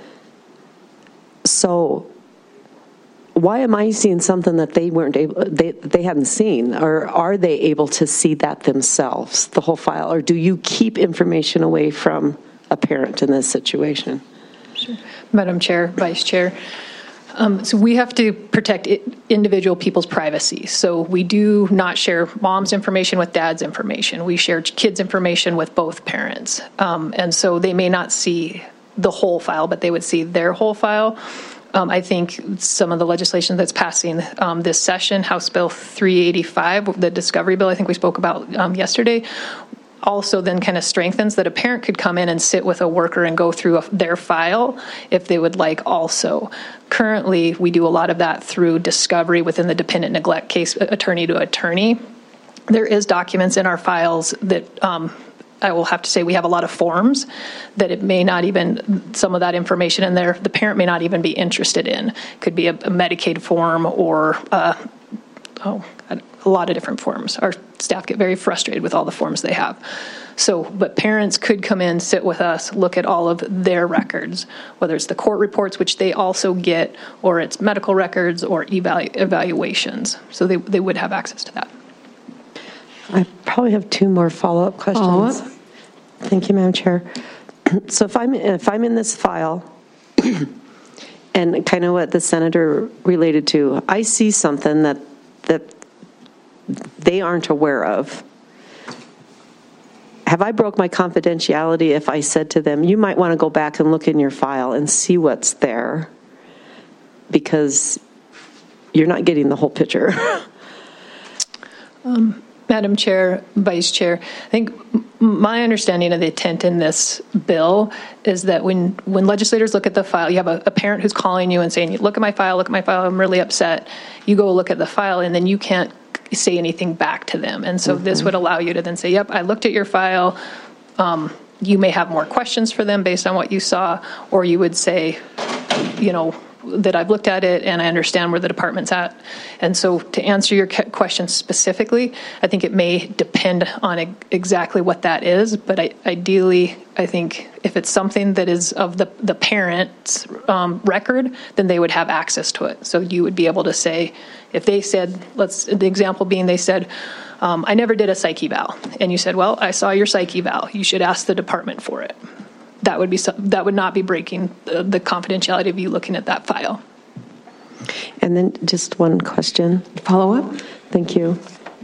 So why am I seeing something that they weren't able, they, they hadn't seen? Or are they able to see that themselves, the whole file? Or do you keep information away from a parent in this situation? Sure. Madam Chair, Vice Chair. Um, so we have to protect it, individual people's privacy. So we do not share mom's information with dad's information. We share kids' information with both parents. Um, and so they may not see the whole file, but they would see their whole file. Um, I think some of the legislation that's passing um, this session, House Bill three eighty-five, the discovery bill I think we spoke about um, yesterday, also then kind of strengthens that a parent could come in and sit with a worker and go through a, their file if they would like also. Currently, we do a lot of that through discovery within the dependent neglect case, attorney to attorney. There is documents in our files that um, I will have to say we have a lot of forms that it may not even, some of that information in there, the parent may not even be interested in. Could be a, a Medicaid form or uh, oh, a lot of different forms. Our staff get very frustrated with all the forms they have. So, but parents could come in, sit with us, look at all of their records, whether it's the court reports, which they also get, or it's medical records or evalu- evaluations. So they, they would have access to that. I probably have two more follow-up questions. Follow-up? Thank you, Madam Chair. So if I'm, if I'm in this file, and kind of what the senator related to, I see something that that they aren't aware of. Have I broke my confidentiality if I said to them, you might want to go back and look in your file and see what's there, because you're not getting the whole picture? um, Madam Chair, Vice Chair, I think my understanding of the intent in this bill is that when, when legislators look at the file, you have a, a parent who's calling you and saying, look at my file, look at my file, I'm really upset. You go look at the file, and then you can't say anything back to them. And so mm-hmm. this would allow you to then say, yep, I looked at your file. Um, you may have more questions for them based on what you saw, or you would say, you know, that I've looked at it and I understand where the department's at. And so to answer your question specifically, I think it may depend on e- exactly what that is, but I, ideally, I think if it's something that is of the, the parent's um, record, then they would have access to it. So you would be able to say, if they said, let's, the example being they said, um, I never did a psych eval. And you said, well, I saw your psych eval. You should ask the department for it. That would be that would not be breaking the, the confidentiality of you looking at that file. And then just one question. Follow up? Thank you.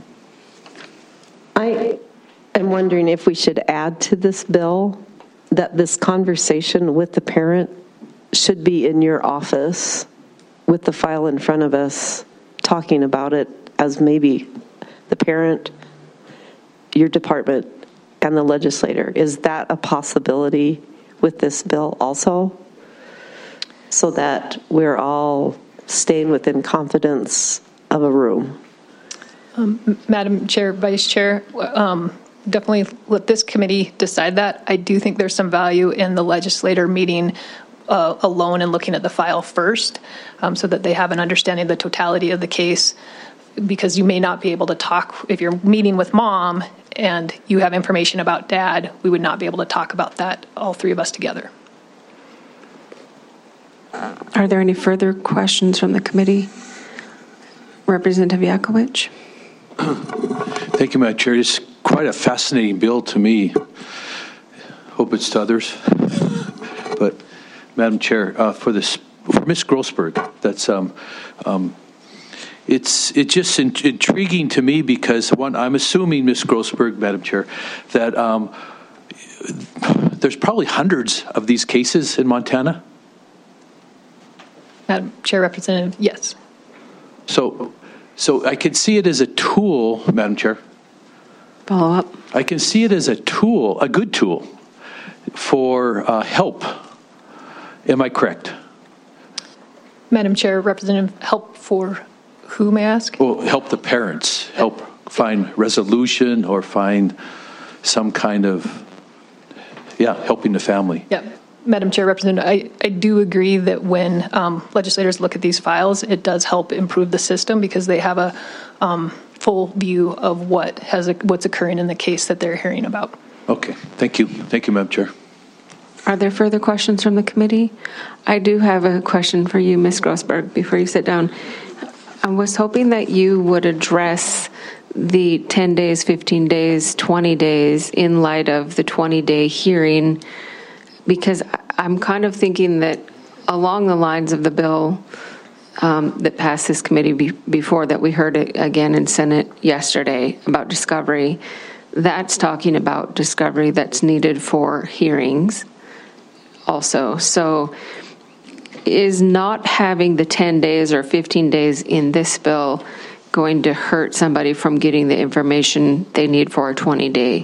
I am wondering if we should add to this bill that this conversation with the parent should be in your office with the file in front of us, talking about it as maybe the parent, your department, and the legislator. Is that a possibility with this bill also? So that we're all staying within confidence of a room. Um, Madam Chair, Vice Chair, um, definitely let this committee decide that. I do think there's some value in the legislator meeting uh, alone and looking at the file first, um, so that they have an understanding of the totality of the case, because you may not be able to talk if you're meeting with mom and you have information about dad. We would not be able to talk about that, all three of us together. Are there any further questions from the committee? Representative Yakovich. Thank you, Madam Chair. It's quite a fascinating bill to me. Hope it's to others. But, Madam Chair, uh, for this, for Miz Grossberg, that's um, um, It's it's just in, intriguing to me because, one, I'm assuming, Miz Grossberg, Madam Chair, that um, there's probably hundreds of these cases in Montana. Madam Chair, Representative, yes. So, so I can see it as a tool, Madam Chair. Follow up. I can see it as a tool, a good tool, for uh, help. Am I correct? Madam Chair, Representative, help for who, may I ask? Well, help the parents, help find resolution or find some kind of, yeah, helping the family. Yeah. Madam Chair, Representative, I, I do agree that when um, legislators look at these files, it does help improve the system because they have a um, full view of what has what's occurring in the case that they're hearing about. Okay. Thank you. Thank you, Madam Chair. Are there further questions from the committee? I do have a question for you, Miz Grossberg, before you sit down. I was hoping that you would address the ten days, fifteen days, twenty days in light of the twenty-day hearing, because I'm kind of thinking that along the lines of the bill um, that passed this committee be- before that we heard it again in Senate yesterday about discovery, that's talking about discovery that's needed for hearings also. So is not having the ten days or fifteen days in this bill going to hurt somebody from getting the information they need for a twenty-day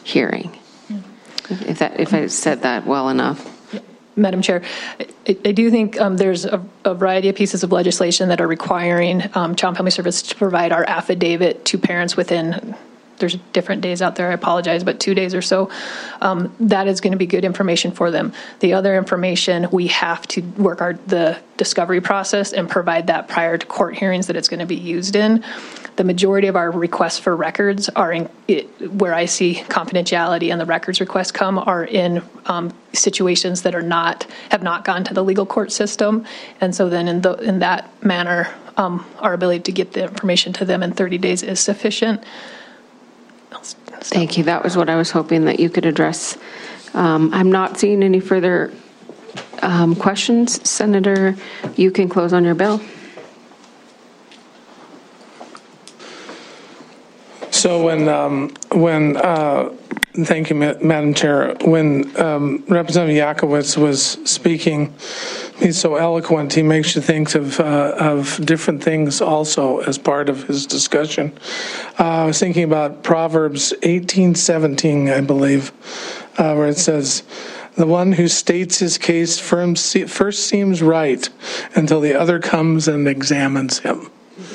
hearing. If that, if I said that well enough. Madam Chair, I, I do think um, there's a, a variety of pieces of legislation that are requiring um, Child and Family Services to provide our affidavit to parents within, there's different days out there, I apologize, but two days or so. Um, that is going to be good information for them. The other information, we have to work our the discovery process and provide that prior to court hearings that it's going to be used in. The majority of our requests for records are in it, where I see confidentiality and the records requests come are in um, situations that are not have not gone to the legal court system, and so then in the in that manner, um, our ability to get the information to them in thirty days is sufficient. Thank you. That was what I was hoping that you could address. Um, I'm not seeing any further um, questions. Senator, you can close on your bill. So when, um, when uh, thank you, Madam Chair, when um, Representative Yakowicz was speaking, he's so eloquent, he makes you think of, uh, of different things also as part of his discussion. Uh, I was thinking about Proverbs eighteen seventeen, I believe, uh, where it says, the one who states his case first seems right until the other comes and examines him.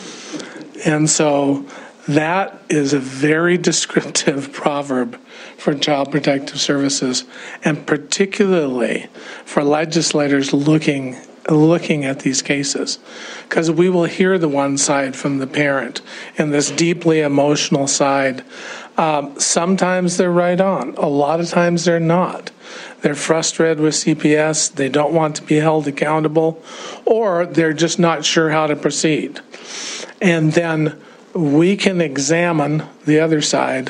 And so that is a very descriptive proverb for Child Protective Services, and particularly for legislators looking looking at these cases, because we will hear the one side from the parent and this deeply emotional side. Um, sometimes they're right on. A lot of times they're not. They're frustrated with C P S. They don't want to be held accountable, or they're just not sure how to proceed. And then we can examine the other side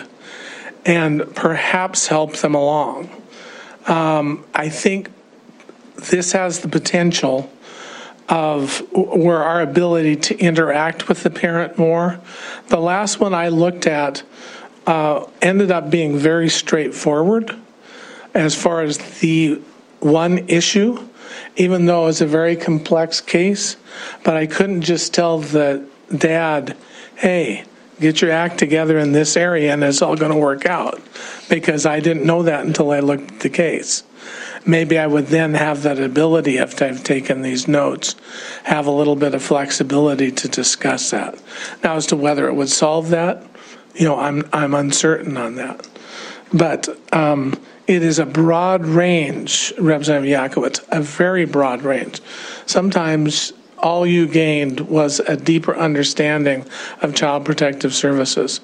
and perhaps help them along. Um, I think this has the potential of where our ability to interact with the parent more. The last one I looked at uh, ended up being very straightforward as far as the one issue, even though it was a very complex case, but I couldn't just tell the dad, hey, get your act together in this area and it's all going to work out, because I didn't know that until I looked at the case. Maybe I would then have that ability, after I've taken these notes, have a little bit of flexibility to discuss that. Now, as to whether it would solve that, you know, I'm I'm uncertain on that. But um, it is a broad range, Representative Yakowicz, a very broad range. Sometimes all you gained was a deeper understanding of Child Protective Services,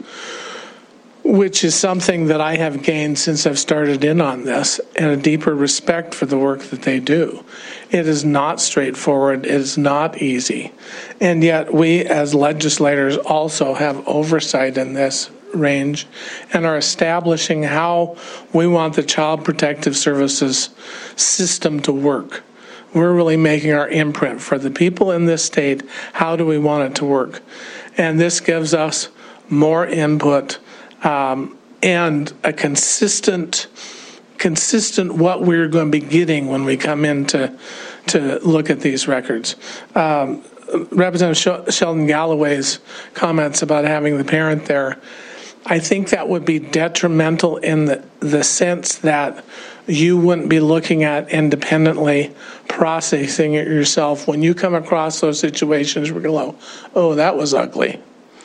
which is something that I have gained since I've started in on this, and a deeper respect for the work that they do. It is not straightforward. It is not easy. And yet we as legislators also have oversight in this range and are establishing how we want the Child Protective Services system to work. We're really making our imprint for the people in this state. How do we want it to work? And this gives us more input um, and a consistent, consistent what we're going to be getting when we come in to, to look at these records. Um, Representative Sheldon Galloway's comments about having the parent there, I think that would be detrimental in the, the sense that you wouldn't be looking at independently processing it yourself. When you come across those situations, we're going to go, oh, that was ugly.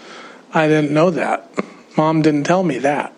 I didn't know that. Mom didn't tell me that.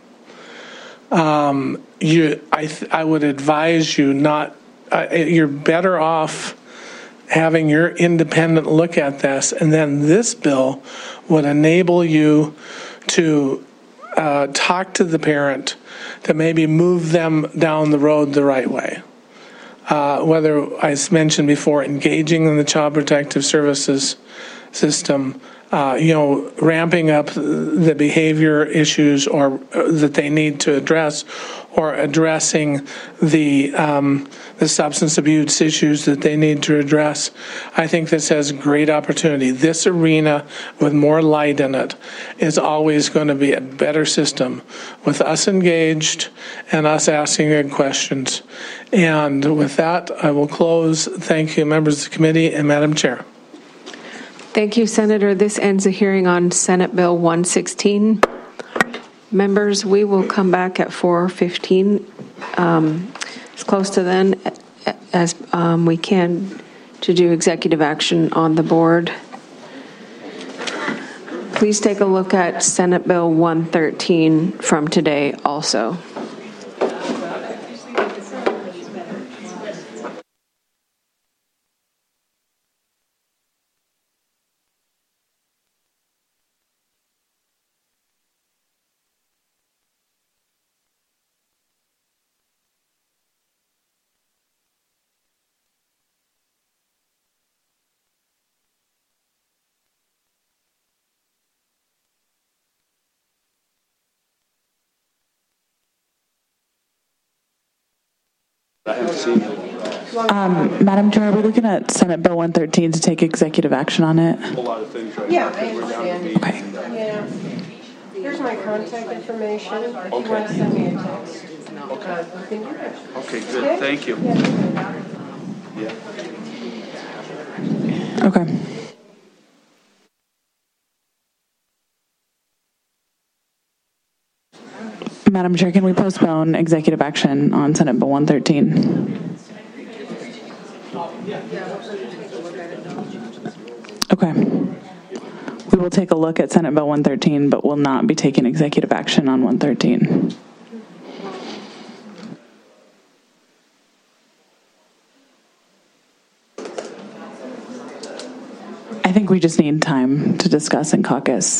Um, you, I, th- I would advise you not, uh, you're better off having your independent look at this, and then this bill would enable you to uh, talk to the parent to maybe move them down the road the right way. Uh, whether, I mentioned before, engaging in the Child Protective Services system, uh, you know, ramping up the behavior issues or uh, that they need to address, or addressing the um, the substance abuse issues that they need to address. I think this has great opportunity. This arena with more light in it is always going to be a better system with us engaged and us asking good questions. And with that, I will close. Thank you, members of the committee and Madam Chair. Thank you, Senator. This ends the hearing on Senate Bill one sixteen. Members, we will come back at four fifteen, um, as close to then as um, we can, to do executive action on the board. Please take a look at Senate Bill one thirteen from today also. Um, Madam Chair, are we looking at Senate Bill one thirteen to take executive action on it? A lot of things right Yeah, now. I understand. Okay. Yeah. Here's my contact information. If you Okay. want to send me a text. Okay. uh, you can do that. Okay, good. Thank you. Yeah. Okay. Madam Chair, can we postpone executive action on Senate Bill one thirteen? Okay. We will take a look at Senate Bill one thirteen, but will not be taking executive action on one thirteen. I think we just need time to discuss in caucus.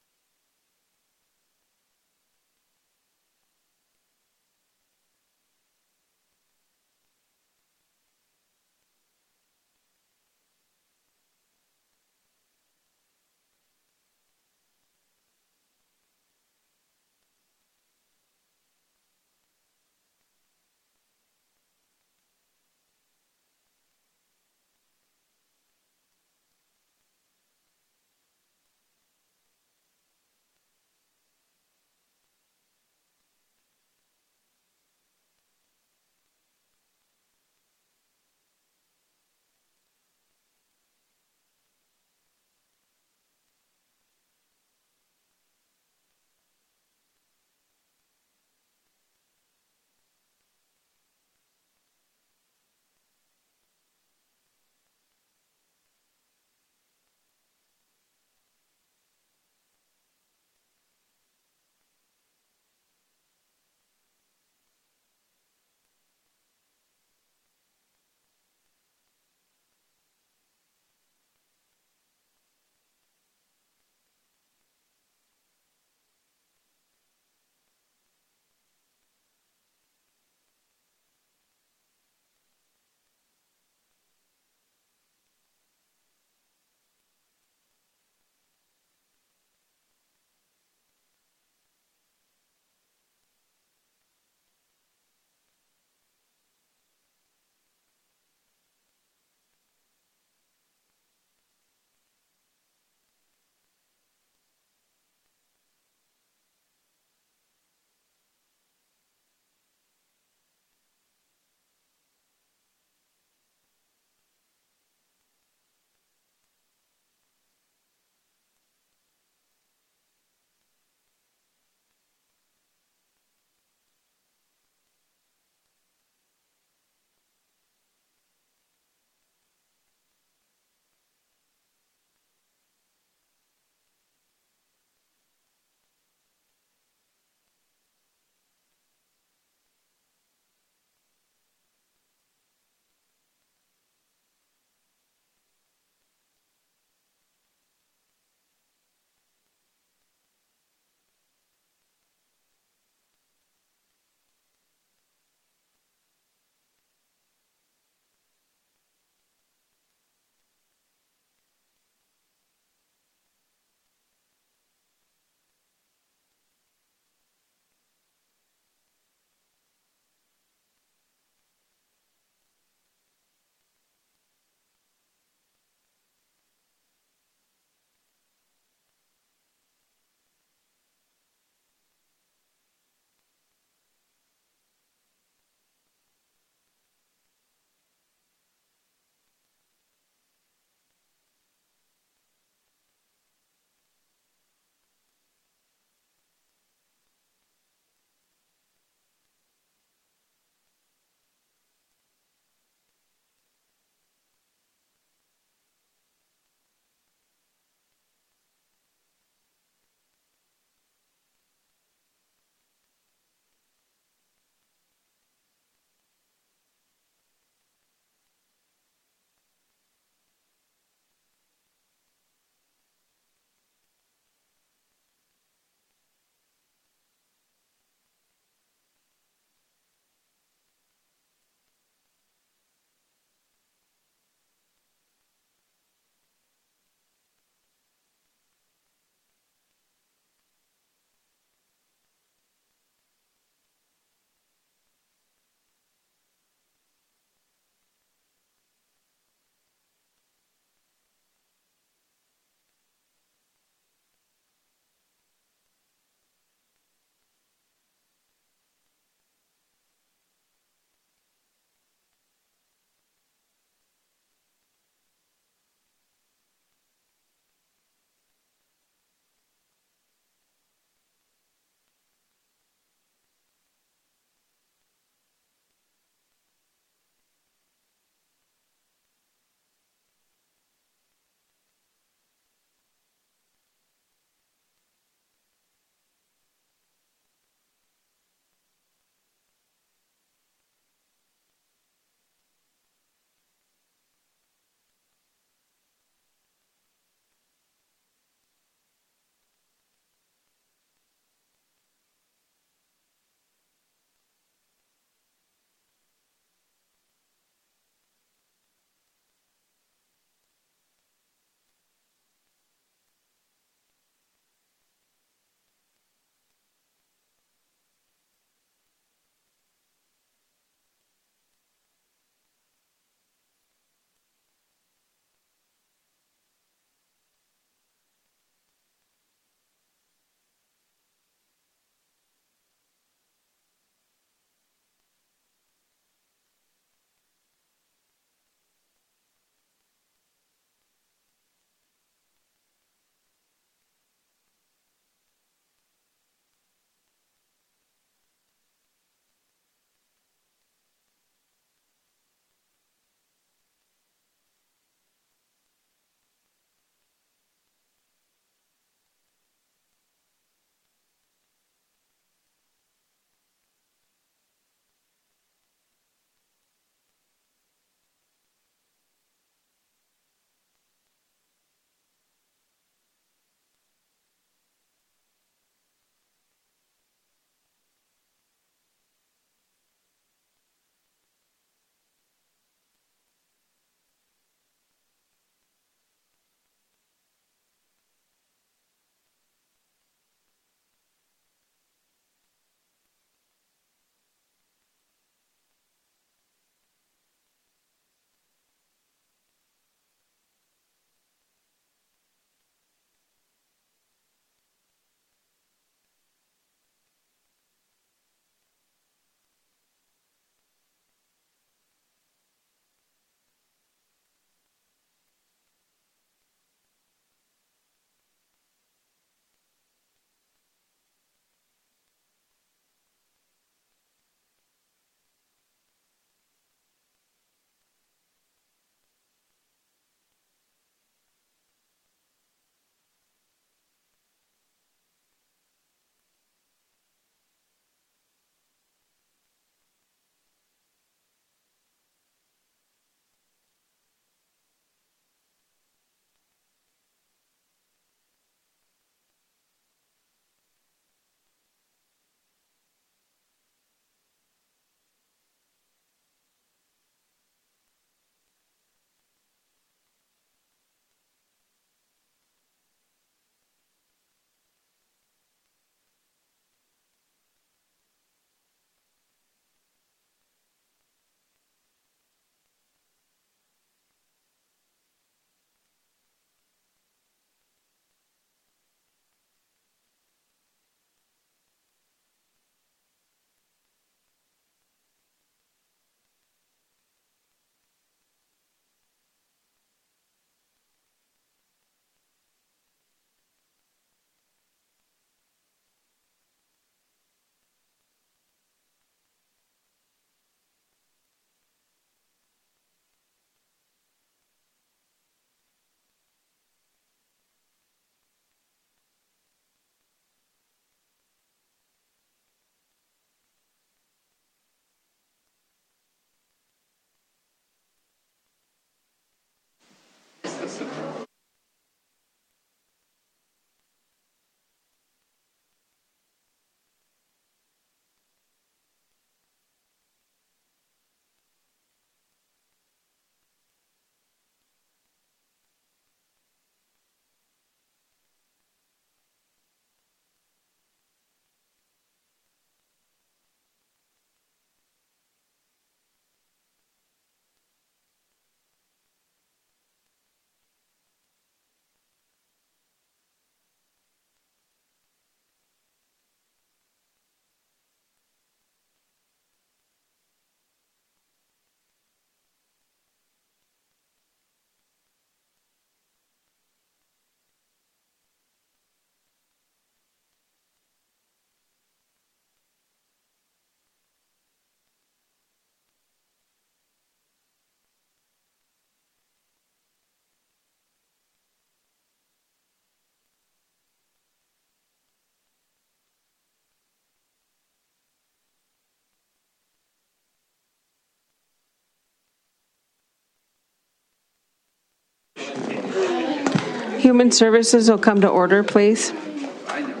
Human Services will come to order, please. I know.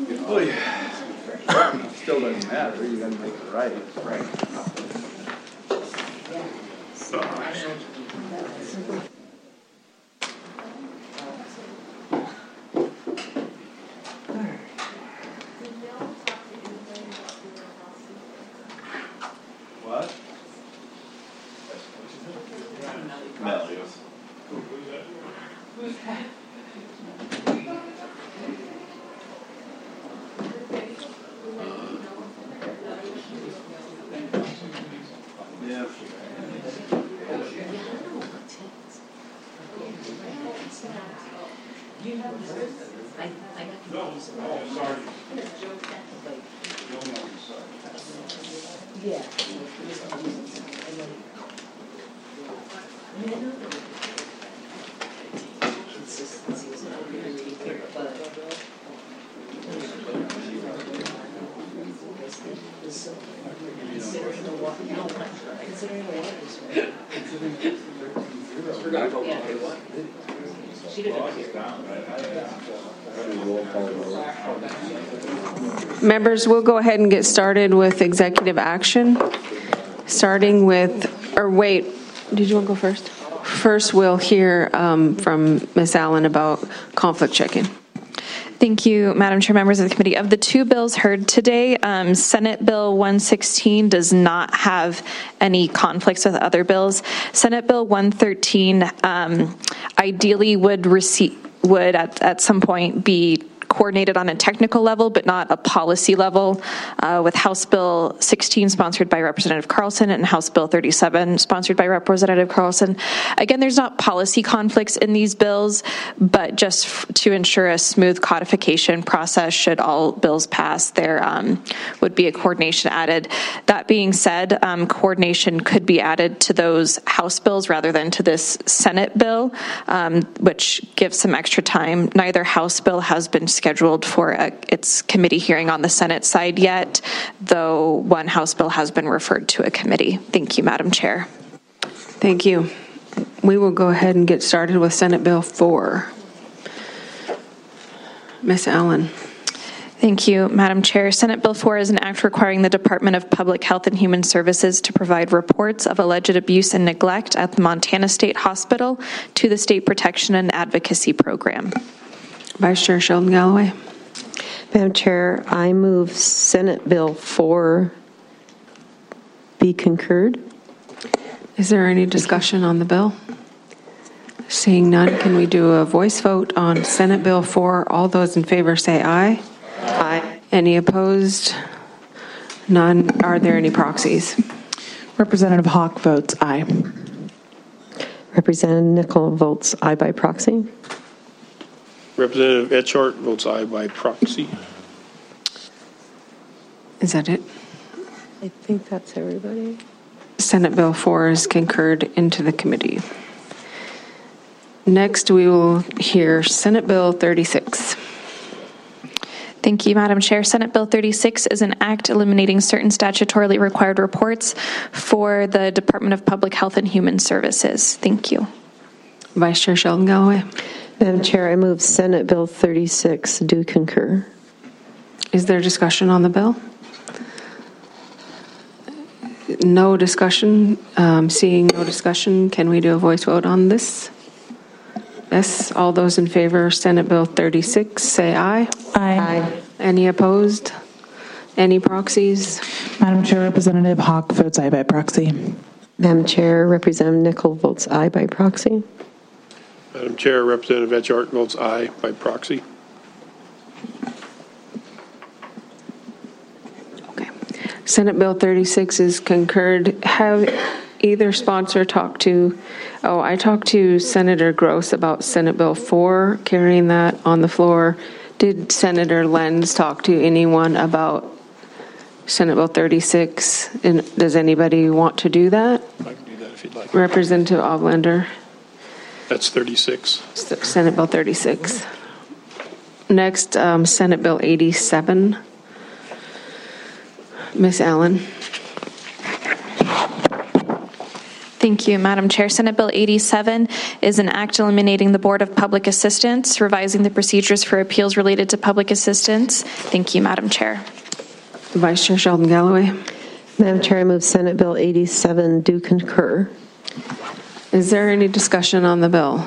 Still doesn't matter. You got to make it right. Right. What? Mellios. Who's that? Yeah. Members, we'll go ahead and get started with executive action, starting with, or wait, did you want to go first? First, we'll hear um, from Miz Allen about conflict checking. Thank you, Madam Chair, members of the committee. Of the two bills heard today, um, Senate Bill one sixteen does not have any conflicts with other bills. Senate Bill one thirteen um, ideally would receive, would at, at some point be coordinated on a technical level, but not a policy level, uh, with House Bill sixteen sponsored by Representative Carlson and House Bill thirty-seven sponsored by Representative Carlson. Again, there's not policy conflicts in these bills, but just f- to ensure a smooth codification process, should all bills pass, there um, would be a coordination added. That being said, um, coordination could be added to those House bills rather than to this Senate bill, um, which gives some extra time. Neither House bill has been scheduled for a, its committee hearing on the Senate side yet, though one House bill has been referred to a committee. Thank you, Madam Chair. Thank you. We will go ahead and get started with Senate Bill four. Miz Allen. Thank you, Madam Chair. Senate Bill four is an act requiring the Department of Public Health and Human Services to provide reports of alleged abuse and neglect at the Montana State Hospital to the State Protection and Advocacy Program. Vice Chair Sheldon Galloway. Madam Chair, I move Senate Bill four be concurred. Is there any discussion on the bill? Seeing none, can we do a voice vote on Senate Bill four? All those in favor say aye. Aye. Any opposed? None. Are there any proxies? Representative Hawk votes aye. Representative Nickel votes aye by proxy. Representative Etchart votes aye by proxy. Is that it? I think that's everybody. Senate Bill four is concurred into the committee. Next, we will hear Senate Bill thirty-six. Thank you, Madam Chair. Senate Bill thirty-six is an act eliminating certain statutorily required reports for the Department of Public Health and Human Services. Thank you. Vice Chair Sheldon Galloway. Madam Chair, I move Senate Bill thirty-six do concur. Is there discussion on the bill? No discussion. Um, seeing no discussion, can we do a voice vote on this? Yes. All those in favor of Senate Bill thirty-six, say aye. Aye. Aye. Any opposed? Any proxies? Madam Chair, Representative Hawk votes aye by proxy. Madam Chair, Representative Nickel votes aye by proxy. Madam Chair, Representative Etchart votes aye by proxy. Okay. Senate Bill thirty-six is concurred. Have either sponsor talked to, oh, I talked to Senator Gross about Senate Bill four, carrying that on the floor. Did Senator Lenz talk to anyone about Senate Bill thirty-six? And does anybody want to do that? I can do that if you'd like. Representative Oglander. That's thirty-six. Senate Bill thirty-six. Next, um, Senate Bill eighty-seven. Miz Allen. Thank you, Madam Chair. Senate Bill eighty-seven is an act eliminating the Board of Public Assistance, revising the procedures for appeals related to public assistance. Thank you, Madam Chair. Vice Chair Sheldon Galloway. Madam Chair, I move Senate Bill eighty-seven do concur. Is there any discussion on the bill?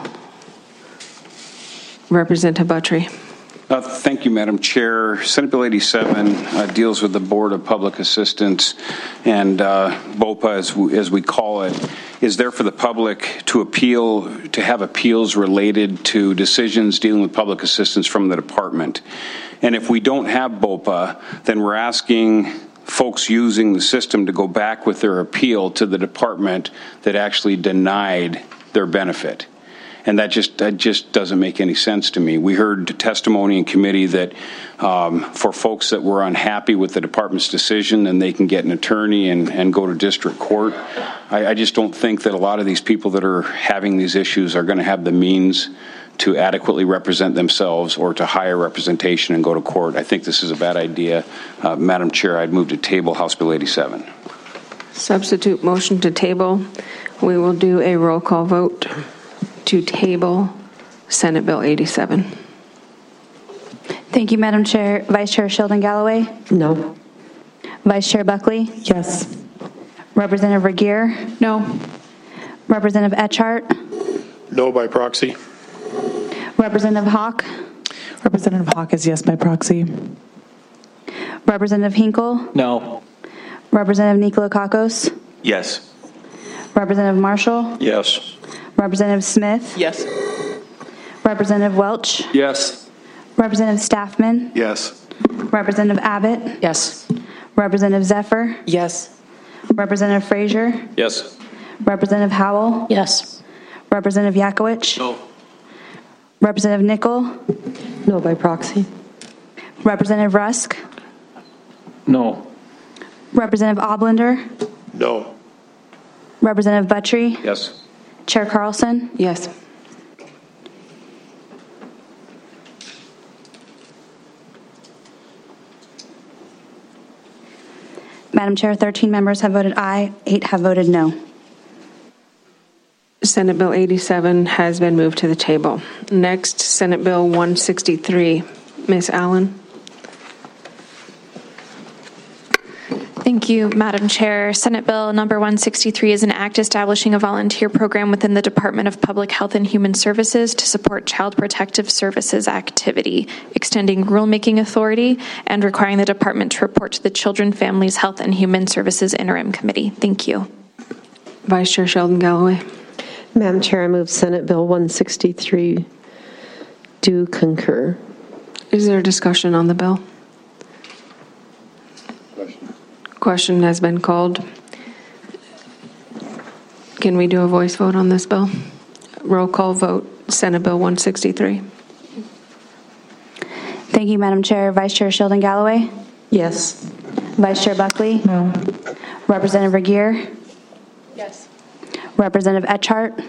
Representative Buttry. Uh, thank you, Madam Chair. Senate Bill eighty-seven uh, deals with the Board of Public Assistance, and uh, BOPA, as we, as we call it, is there for the public to appeal, to have appeals related to decisions dealing with public assistance from the department. And if we don't have BOPA, then we're asking folks using the system to go back with their appeal to the department that actually denied their benefit. And that just that just doesn't make any sense to me. We heard testimony in committee that um, for folks that were unhappy with the department's decision, then they can get an attorney and, and go to district court. I, I just don't think that a lot of these people that are having these issues are going to have the means to adequately represent themselves or to hire representation and go to court. I think this is a bad idea. Uh, Madam Chair, I'd move to table House Bill eighty-seven. Substitute motion to table. We will do a roll call vote to table Senate Bill eighty-seven. Thank you, Madam Chair. Vice Chair Sheldon Galloway? No. Vice Chair Buckley? Yes. Representative Regier? No. Representative Etchart? No by proxy. Representative Hawk? Representative Hawk is yes by proxy. Representative Hinkle? No. Representative Nikolakakos? Yes. Representative Marshall? Yes. Representative Smith? Yes. Representative Welch? Yes. Representative Staffman? Yes. Representative Abbott? Yes. Representative Zephyr? Yes. Representative Frazier? Yes. Representative Howell? Yes. Representative Yakowicz? No. Representative Nickel? No by proxy. Representative Rusk? No. Representative Oblender? No. Representative Buttry? Yes. Chair Carlson? Yes. Madam Chair, thirteen members have voted aye, eight have voted no. Senate Bill eighty-seven has been moved to the table. Next, Senate Bill one sixty-three. Miz Allen. Thank you, Madam Chair. Senate Bill number one sixty-three is an act establishing a volunteer program within the Department of Public Health and Human Services to support Child Protective Services activity, extending rulemaking authority, and requiring the department to report to the Children, Families, Health, and Human Services Interim Committee. Thank you. Vice Chair Sheldon Galloway. Madam Chair, I move Senate Bill one sixty-three do concur. Is there a discussion on the bill? Question. Question has been called. Can we do a voice vote on this bill? Roll call vote, Senate Bill one sixty-three. Thank you, Madam Chair. Vice Chair Sheldon Galloway? Yes. Vice Chair Buckley? No. Representative Regier? Yes. Representative Etchart?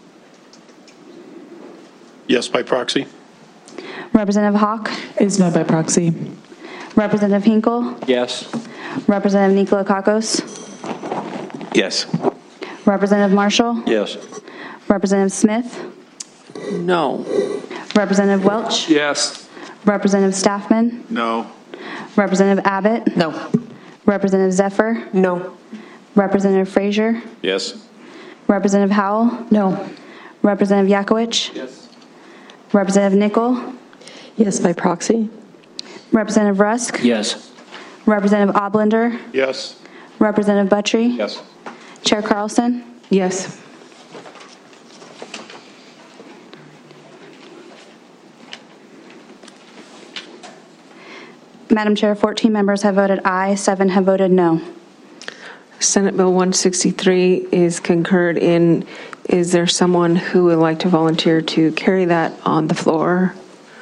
Yes by proxy. Representative Hawk? Is no by proxy. Representative Hinkle? Yes. Representative Nikolakakos? Yes. Representative Marshall? Yes. Representative Smith? No. Representative Welch? Yes. Representative Staffman? No. Representative Abbott? No. Representative Zephyr? No. Representative Frazier? Yes. Representative Howell? No. Representative Yakowicz? Yes. Representative Nickel? Yes by proxy. Representative Rusk? Yes. Representative Oblender? Yes. Representative Buttry? Yes. Chair Carlson? Yes. Madam Chair, fourteen members have voted aye, seven have voted no. Senate Bill one sixty-three is concurred in. Is there someone who would like to volunteer to carry that on the floor?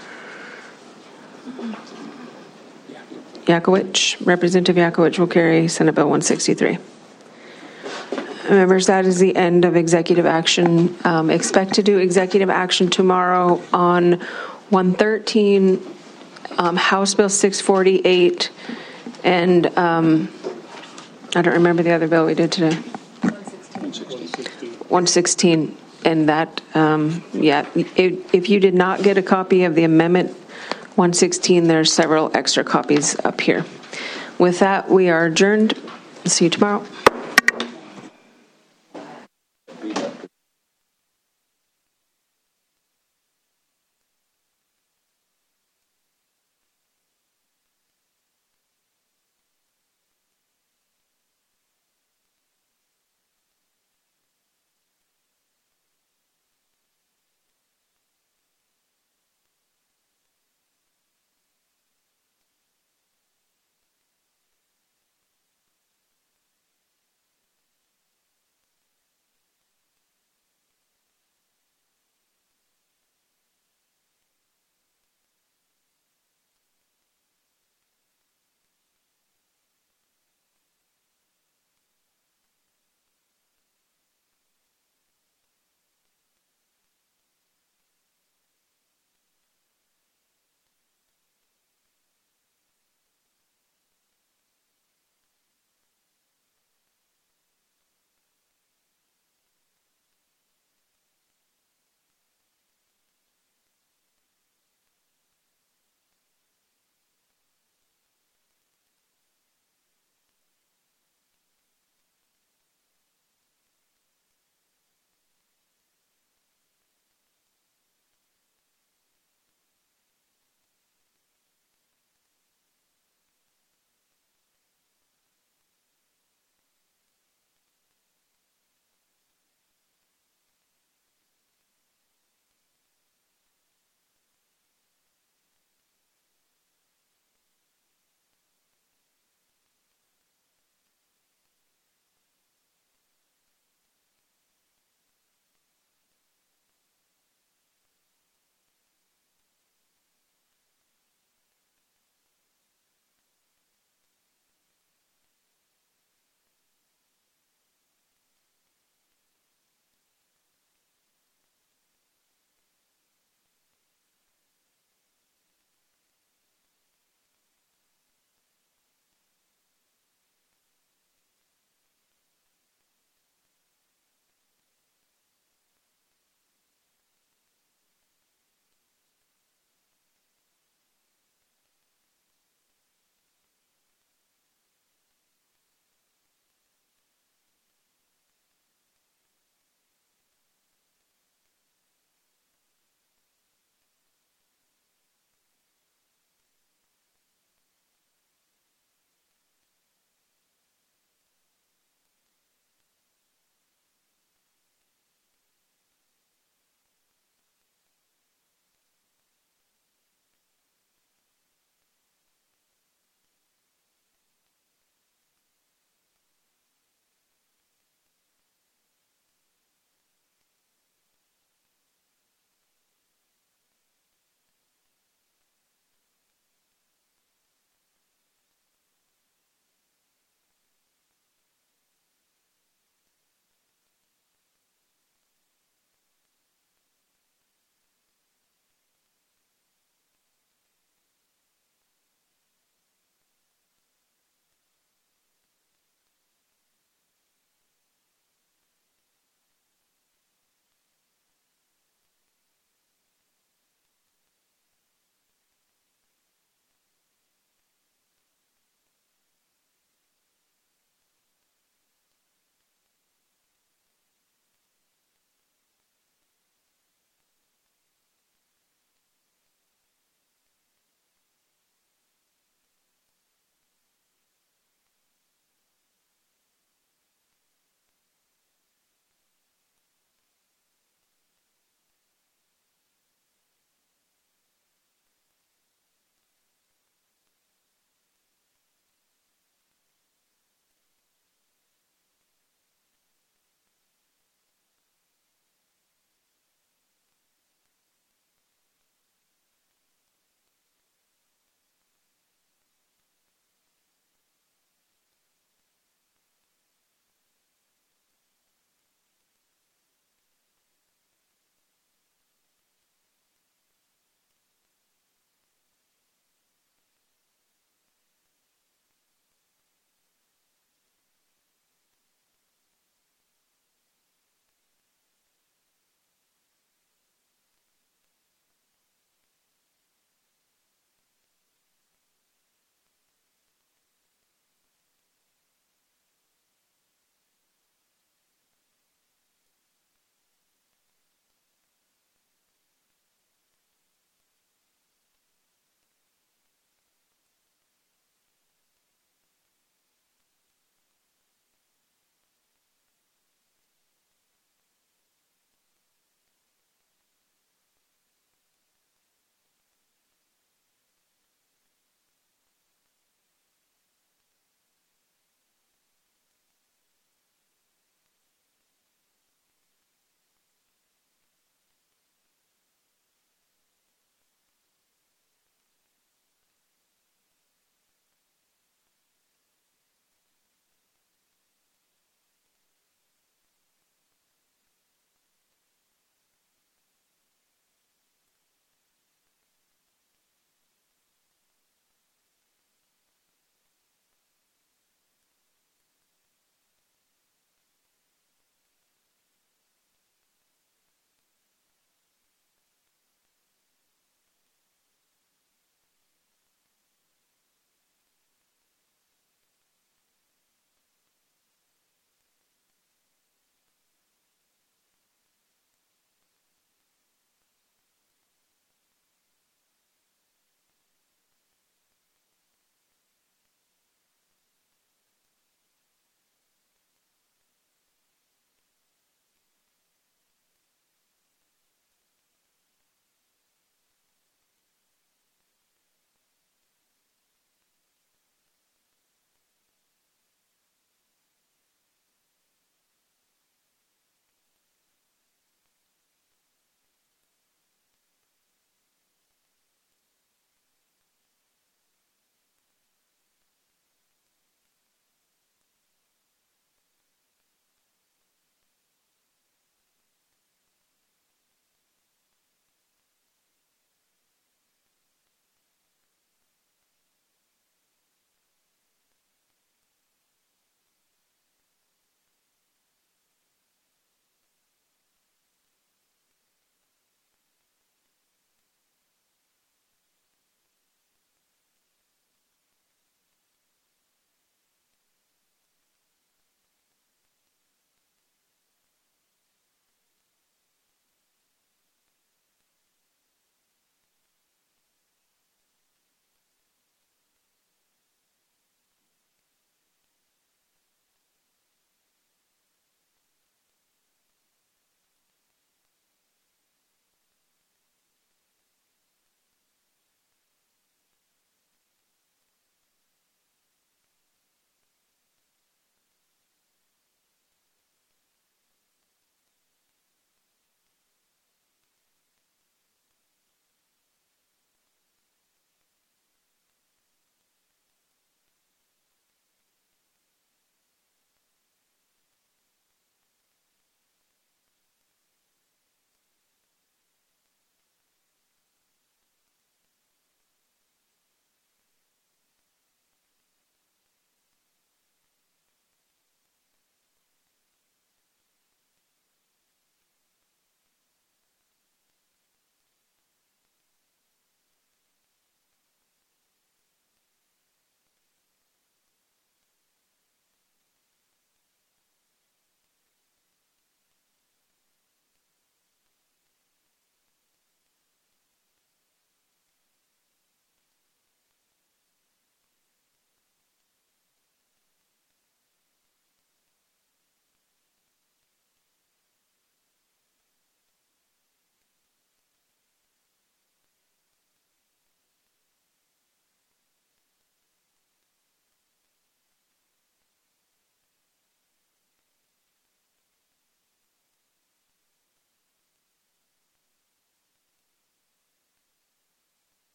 Yakowicz, Representative Yakowicz will carry Senate Bill one sixty-three. Members, that is the end of executive action. Um, expect to do executive action tomorrow on one thirteen, um, House Bill six forty-eight, and um, I don't remember the other bill we did today. one sixteen, and that, um, yeah, if, if you did not get a copy of the amendment one sixteen, there's several extra copies up here. With that, we are adjourned. See you tomorrow.